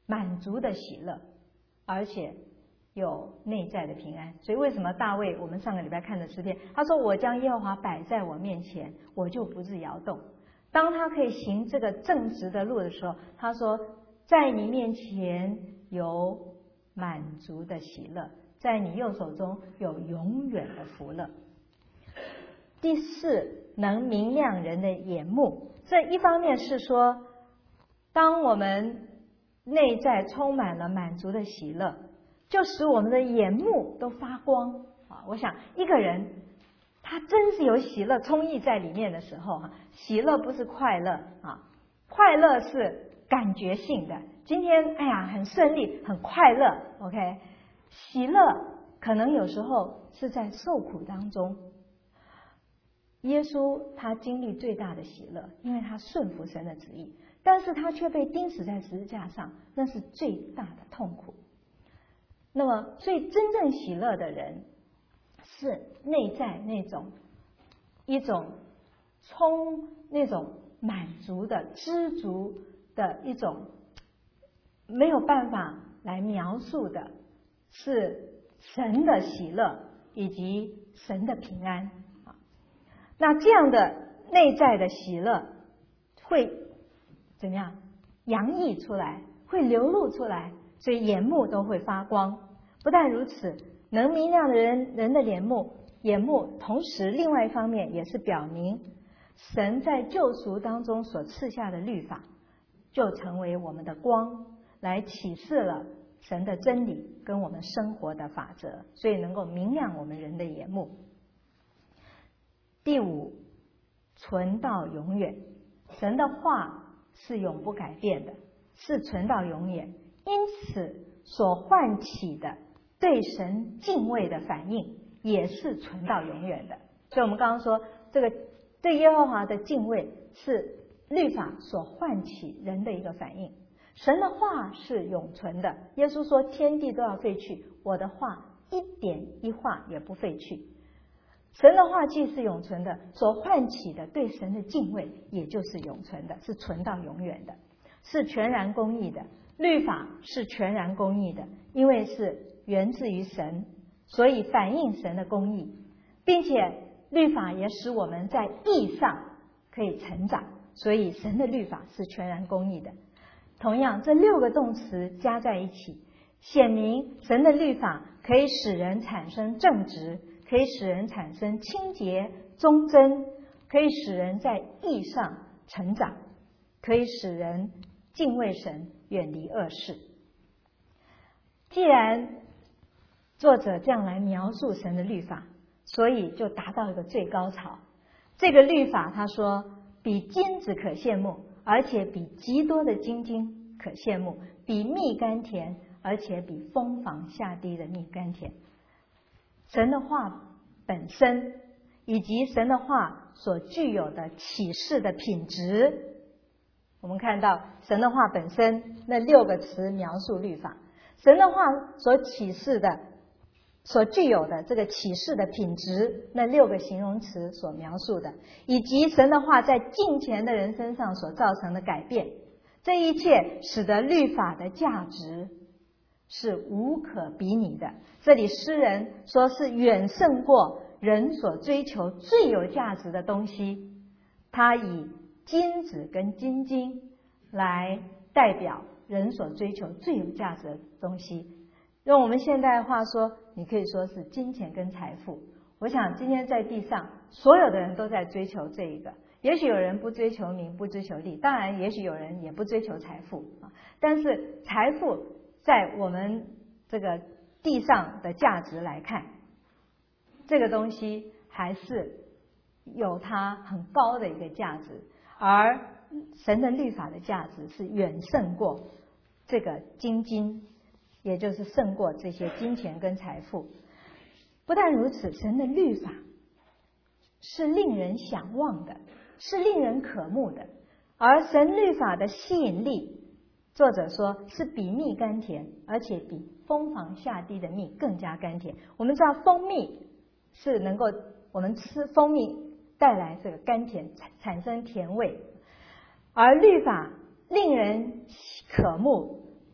满足的喜乐，而且有内在的平安。所以为什么大卫，我们上个礼拜看的诗篇，他说我将耶和华摆在我面前，我就不致摇动。当他可以行这个正直的路的时候，他说在你面前有满足的喜乐，在你右手中有永远的福乐。第四，能明亮人的眼目。这一方面是说，当我们内在充满了满足的喜乐，就使我们的眼目都发光啊！我想一个人他真是有喜乐充溢在里面的时候，喜乐不是快乐啊，快乐是感觉性的。今天哎呀很顺利很快乐 OK， 喜乐可能有时候是在受苦当中。耶稣他经历最大的喜乐，因为他顺服神的旨意，但是他却被钉死在十字架上，那是最大的痛苦。那么所以真正喜乐的人是内在那种一种充那种满足的知足的一种没有办法来描述的，是神的喜乐以及神的平安。那这样的内在的喜乐会怎么样洋溢出来，会流露出来，所以眼目都会发光。不但如此，能明亮的人人的眼目眼目同时另外一方面也是表明神在救赎当中所赐下的律法就成为我们的光，来启示了神的真理跟我们生活的法则，所以能够明亮我们人的眼目。第五，存到永远。神的话是永不改变的，是存到永远，因此所唤起的对神敬畏的反应也是存到永远的。所以我们刚刚说，这个对耶和华的敬畏是律法所唤起人的一个反应。神的话是永存的，耶稣说天地都要废去，我的话一点一画也不废去。神的话既是永存的，所唤起的对神的敬畏也就是永存的，是存到永远的，是全然公义的。律法是全然公义的，因为是源自于神，所以反映神的公义，并且律法也使我们在义上可以成长，所以神的律法是全然公义的。同样，这六个动词加在一起，显明神的律法可以使人产生正直，可以使人产生清洁忠贞，可以使人在义上成长，可以使人敬畏神，远离恶事。既然作者这样来描述神的律法，所以就达到一个最高潮。这个律法他说比金子可羡慕，而且比极多的金金可羡慕，比蜜甘甜，而且比蜂房下滴的蜜甘甜。神的话本身以及神的话所具有的启示的品质，我们看到神的话本身那六个词描述律法，神的话所启示的所具有的这个启示的品质，那六个形容词所描述的，以及神的话在近前的人身上所造成的改变，这一切使得律法的价值是无可比拟的。这里诗人说是远胜过人所追求最有价值的东西，他以金子跟金金来代表人所追求最有价值的东西。用我们现代话说，你可以说是金钱跟财富。我想今天在地上所有的人都在追求这一个，也许有人不追求名，不追求利，当然也许有人也不追求财富啊。但是财富在我们这个地上的价值来看，这个东西还是有它很高的一个价值，而神的律法的价值是远胜过这个金金，也就是胜过这些金钱跟财富。不但如此，神的律法是令人想望的，是令人渴慕的，而神律法的吸引力，作者说是比蜜甘甜，而且比蜂房下滴的蜜更加甘甜。我们知道蜂蜜是能够我们吃蜂蜜带来这个甘甜，产生甜味，而律法令人渴慕，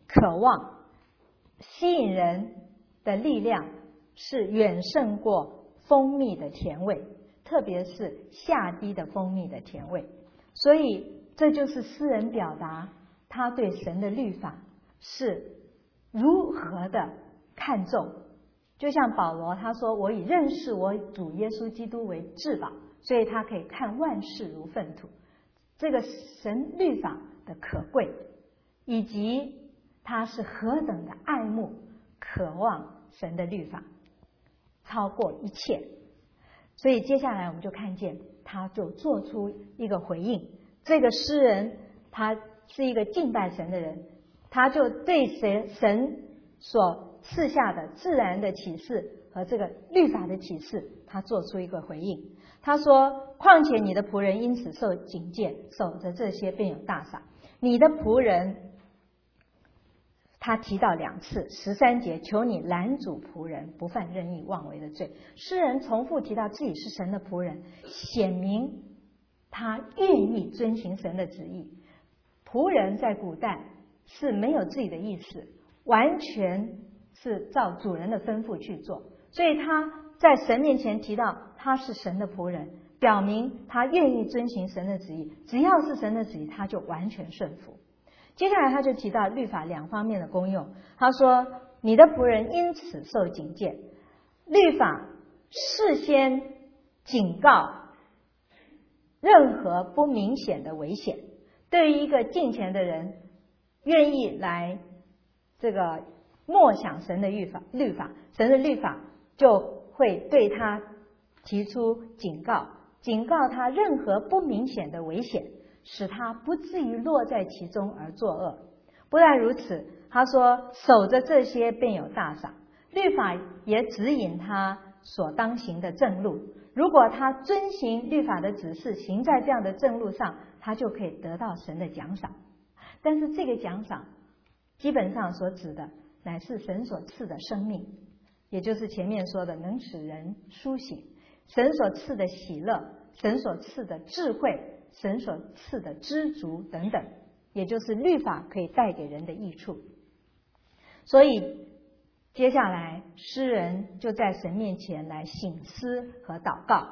渴望、吸引人的力量是远胜过蜂蜜的甜味，特别是下滴的蜂蜜的甜味。所以这就是诗人表达他对神的律法是如何的看重。就像保罗他说，我以认识我主耶稣基督为至宝，所以他可以看万事如粪土。这个神律法的可贵，以及他是何等的爱慕渴望神的律法超过一切。所以接下来我们就看见他就做出一个回应。这个诗人他是一个敬拜神的人，他就对神神所赐下的自然的启示和这个律法的启示，他做出一个回应。他说，况且你的仆人因此受警戒，守着这些便有大赏。你的仆人他提到两次，十三节，求你拦阻仆人不犯任意妄为的罪。诗人重复提到自己是神的仆人，显明他愿意遵行神的旨意。仆人在古代是没有自己的意思，完全是照主人的吩咐去做，所以他在神面前提到他是神的仆人，表明他愿意遵行神的旨意，只要是神的旨意他就完全顺服。接下来他就提到律法两方面的功用，他说你的仆人因此受警戒。律法事先警告任何不明显的危险，对于一个敬虔的人愿意来这个默想神的律法律法神的律法就会对他提出警告，警告他任何不明显的危险，使他不至于落在其中而作恶。不但如此，他说守着这些便有大赏。律法也指引他所当行的正路，如果他遵行律法的指示，行在这样的正路上，他就可以得到神的奖赏。但是这个奖赏基本上所指的乃是神所赐的生命，也就是前面说的能使人苏醒，神所赐的喜乐，神所赐的智慧，神所赐的知足等等，也就是律法可以带给人的益处。所以接下来诗人就在神面前来省思和祷告。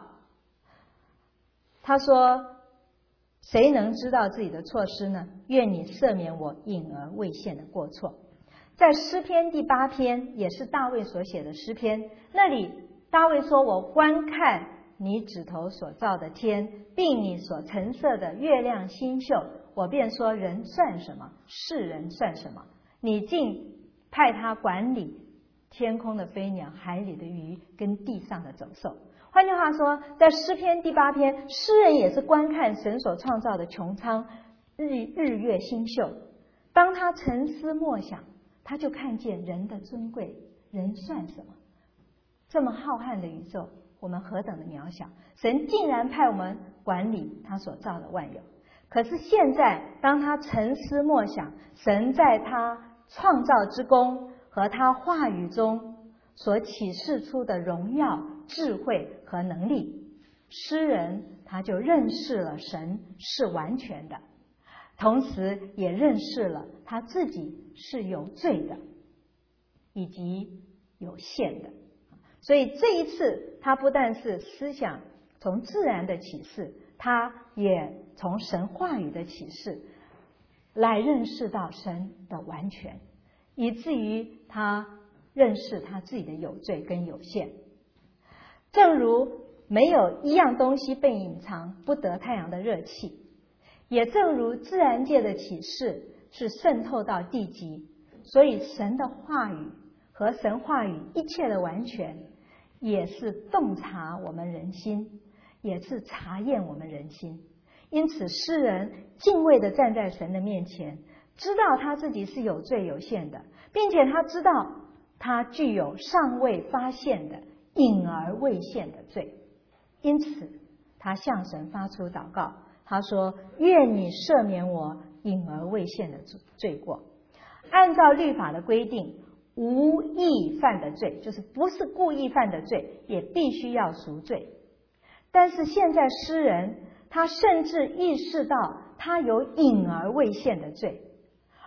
他说，谁能知道自己的错失呢？愿你赦免我隐而未现的过错。在诗篇第八篇，也是大卫所写的诗篇，那里大卫说，我观看你指头所造的天，并你所陈设的月亮星宿，我便说，人算什么？世人算什么？你竟派他管理天空的飞鸟，海里的鱼，跟地上的走兽。换句话说，在诗篇第八篇，诗人也是观看神所创造的穹苍日日月星宿。当他沉思默想，他就看见人的尊贵，人算什么？这么浩瀚的宇宙，我们何等的渺小，神竟然派我们管理他所造的万有。可是现在当他沉思默想，神在他创造之功和他话语中所启示出的荣耀、智慧和能力，诗人他就认识了神是完全的，同时也认识了他自己是有罪的以及有限的。所以这一次他不但是思想从自然的启示，他也从神话语的启示来认识到神的完全，以至于他认识他自己的有罪跟有限。正如没有一样东西被隐藏不得太阳的热气，也正如自然界的启示是渗透到地极，所以神的话语和神话语一切的完全也是洞察我们人心，也是查验我们人心。因此诗人敬畏地站在神的面前，知道他自己是有罪有限的，并且他知道他具有尚未发现的隐而未现的罪。因此他向神发出祷告，他说，愿你赦免我隐而未现的罪过。按照律法的规定，无意犯的罪，就是不是故意犯的罪，也必须要赎罪。但是现在诗人他甚至意识到他有隐而未现的罪，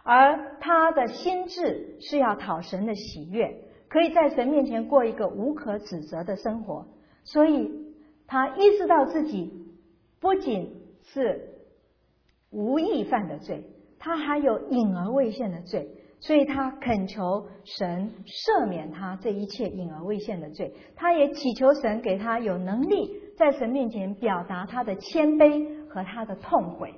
而他的心智是要讨神的喜悦，可以在神面前过一个无可指责的生活。所以他意识到自己不仅是无意犯的罪，他还有隐而未现的罪，所以他恳求神赦免他这一切隐而未现的罪。他也祈求神给他有能力在神面前表达他的谦卑和他的痛悔。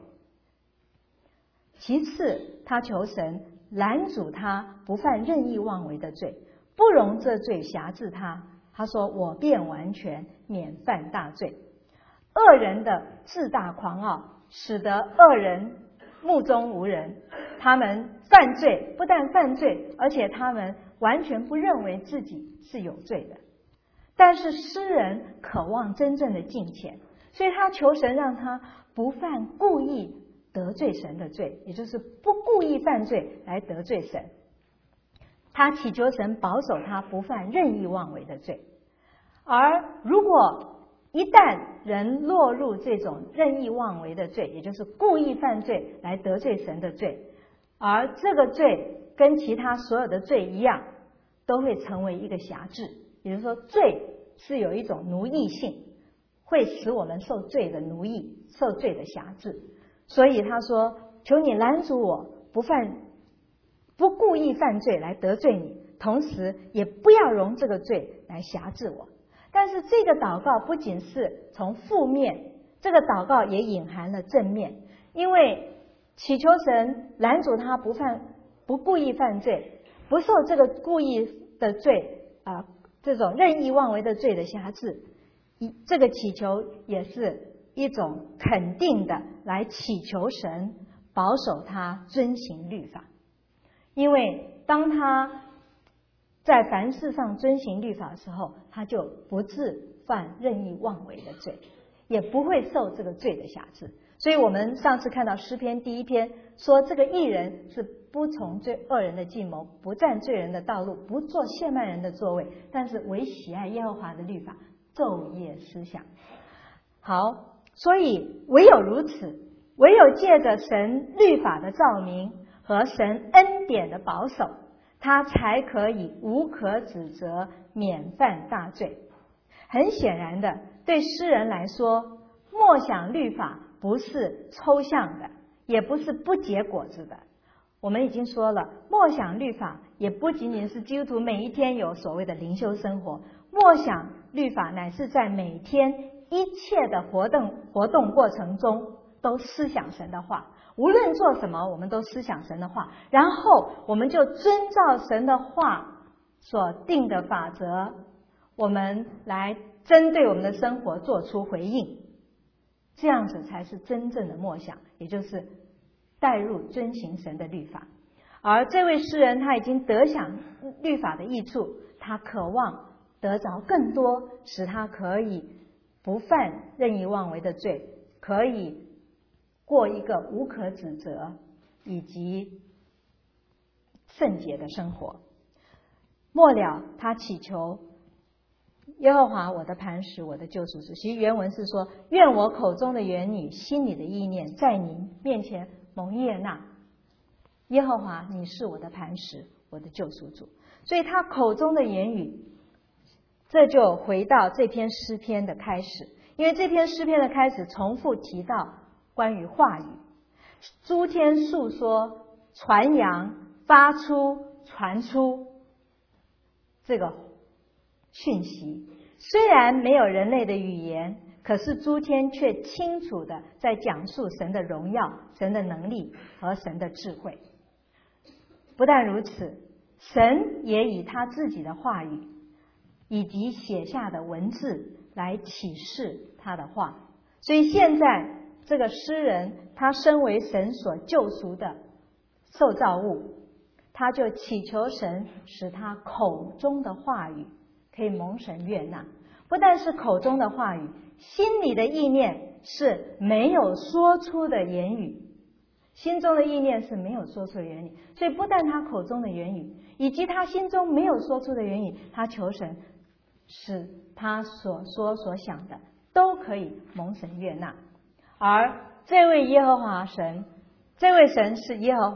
其次，他求神拦阻他不犯任意妄为的罪，不容这罪辖制他。他说：我便完全免犯大罪。恶人的自大狂傲使得恶人目中无人，他们犯罪，不但犯罪，而且他们完全不认为自己是有罪的。但是诗人渴望真正的敬虔，所以他求神让他不犯故意得罪神的罪，也就是不故意犯罪来得罪神。他祈求神保守他不犯任意妄为的罪。而如果一旦人落入这种任意妄为的罪，也就是故意犯罪来得罪神的罪，而这个罪跟其他所有的罪一样，都会成为一个辖制。也就是说，罪是有一种奴役性，会使我们受罪的奴役，受罪的辖制。所以他说：求你拦阻我不犯不故意犯罪来得罪你，同时也不要容这个罪来辖制我。但是这个祷告不仅是从负面，这个祷告也隐含了正面，因为祈求神拦阻他不犯不故意犯罪，不受这个故意的罪啊、呃、这种任意妄为的罪的辖制，这个祈求也是一种肯定的来祈求神保守他遵行律法。因为当他在凡事上遵行律法的时候，他就不致犯任意妄为的罪，也不会受这个罪的辖制。所以我们上次看到诗篇第一篇说，这个义人是不从罪恶人的计谋，不占罪人的道路，不做亵慢人的座位，但是唯喜爱耶和华的律法，昼夜思想。好，所以唯有如此，唯有借着神律法的照明和神恩典的保守，他才可以无可指责，免犯大罪。很显然的，对诗人来说，默想律法不是抽象的，也不是不结果子的。我们已经说了，默想律法也不仅仅是基督徒每一天有所谓的灵修生活，默想律法乃是在每天一切的活动活动过程中都思想神的话。无论做什么，我们都思想神的话，然后我们就遵照神的话所定的法则，我们来针对我们的生活做出回应。这样子才是真正的默想，也就是带入遵行神的律法。而这位诗人他已经得享律法的益处，他渴望得着更多，使他可以不犯任意妄为的罪，可以过一个无可指责以及圣洁的生活。末了，他祈求耶和华我的磐石，我的救赎主。其实原文是说：愿我口中的言语，心里的意念，在你面前蒙悦纳。耶和华，你是我的磐石，我的救赎主。所以他口中的言语，这就回到这篇诗篇的开始，因为这篇诗篇的开始重复提到关于话语，诸天述说、传扬、发出、传出这个讯息。虽然没有人类的语言，可是诸天却清楚的在讲述神的荣耀、神的能力和神的智慧。不但如此，神也以他自己的话语以及写下的文字来启示他的话。所以现在这个诗人，他身为神所救赎的受造物，他就祈求神使他口中的话语可以蒙神悦纳。不但是口中的话语，心里的意念是没有说出的言语，心中的意念是没有说出的言语。所以不但他口中的言语，以及他心中没有说出的言语，他求神使他所说所想的都可以蒙神悦纳。而这位耶和华神，这位神是耶和华，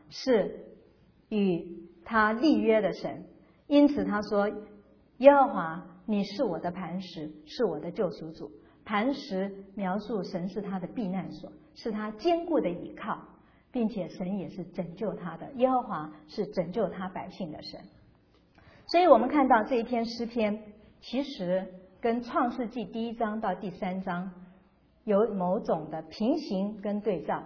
是与他立约的神，因此他说：耶和华，你是我的磐石，是我的救赎主。磐石描述神是他的避难所，是他坚固的倚靠，并且神也是拯救他的，耶和华是拯救他百姓的神。所以我们看到这一篇诗篇其实跟创世纪第一章到第三章有某种的平行跟对照。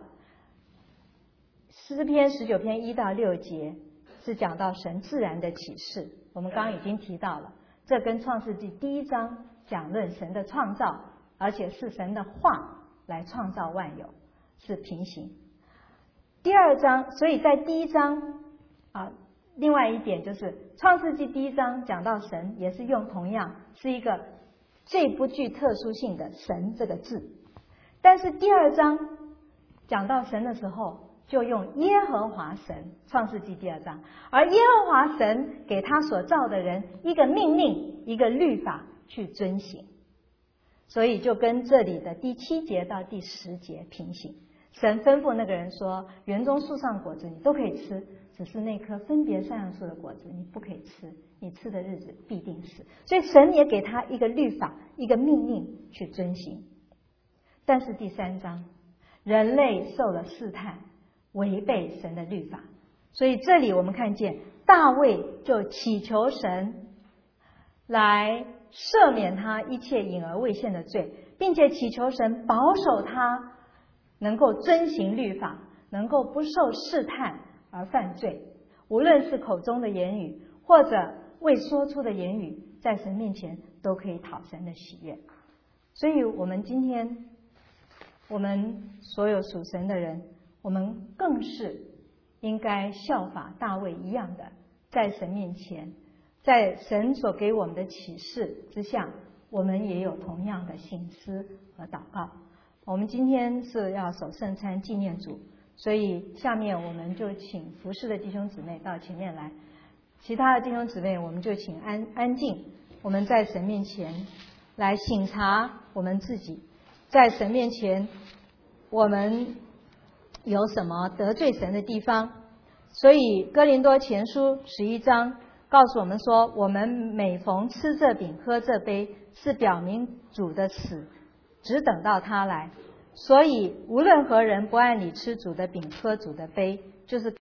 诗篇十九篇一到六节是讲到神自然的启示，我们刚刚已经提到了，这跟创世纪第一章讲论神的创造，而且是神的话来创造万有，是平行。第二章，所以在第一章啊，另外一点就是创世纪第一章讲到神也是用同样是一个最不具特殊性的神这个字，但是第二章讲到神的时候就用耶和华神，创世纪第二章，而耶和华神给他所造的人一个命令，一个律法去遵行，所以就跟这里的第七节到第十节平行。神吩咐那个人说，园中树上果子你都可以吃，只是那棵分别善恶树的果子你不可以吃，你吃的日子必定死。所以神也给他一个律法，一个命令去遵行。但是第三章人类受了试探，违背神的律法，所以这里我们看见大卫就祈求神来赦免他一切隐而未现的罪，并且祈求神保守他能够遵行律法，能够不受试探而犯罪，无论是口中的言语或者未说出的言语，在神面前都可以讨神的喜悦。所以我们今天我们所有属神的人，我们更是应该效法大卫一样的，在神面前，在神所给我们的启示之下，我们也有同样的省思和祷告。我们今天是要守圣餐纪念主，所以下面我们就请服侍的弟兄姊妹到前面来，其他的弟兄姊妹我们就请安安静，我们在神面前来省察我们自己，在神面前我们有什么得罪神的地方。所以哥林多前书十一章告诉我们说，我们每逢吃这饼喝这杯，是表明主的死，只等到他来。所以无论何人不按理吃主的饼喝主的杯，就是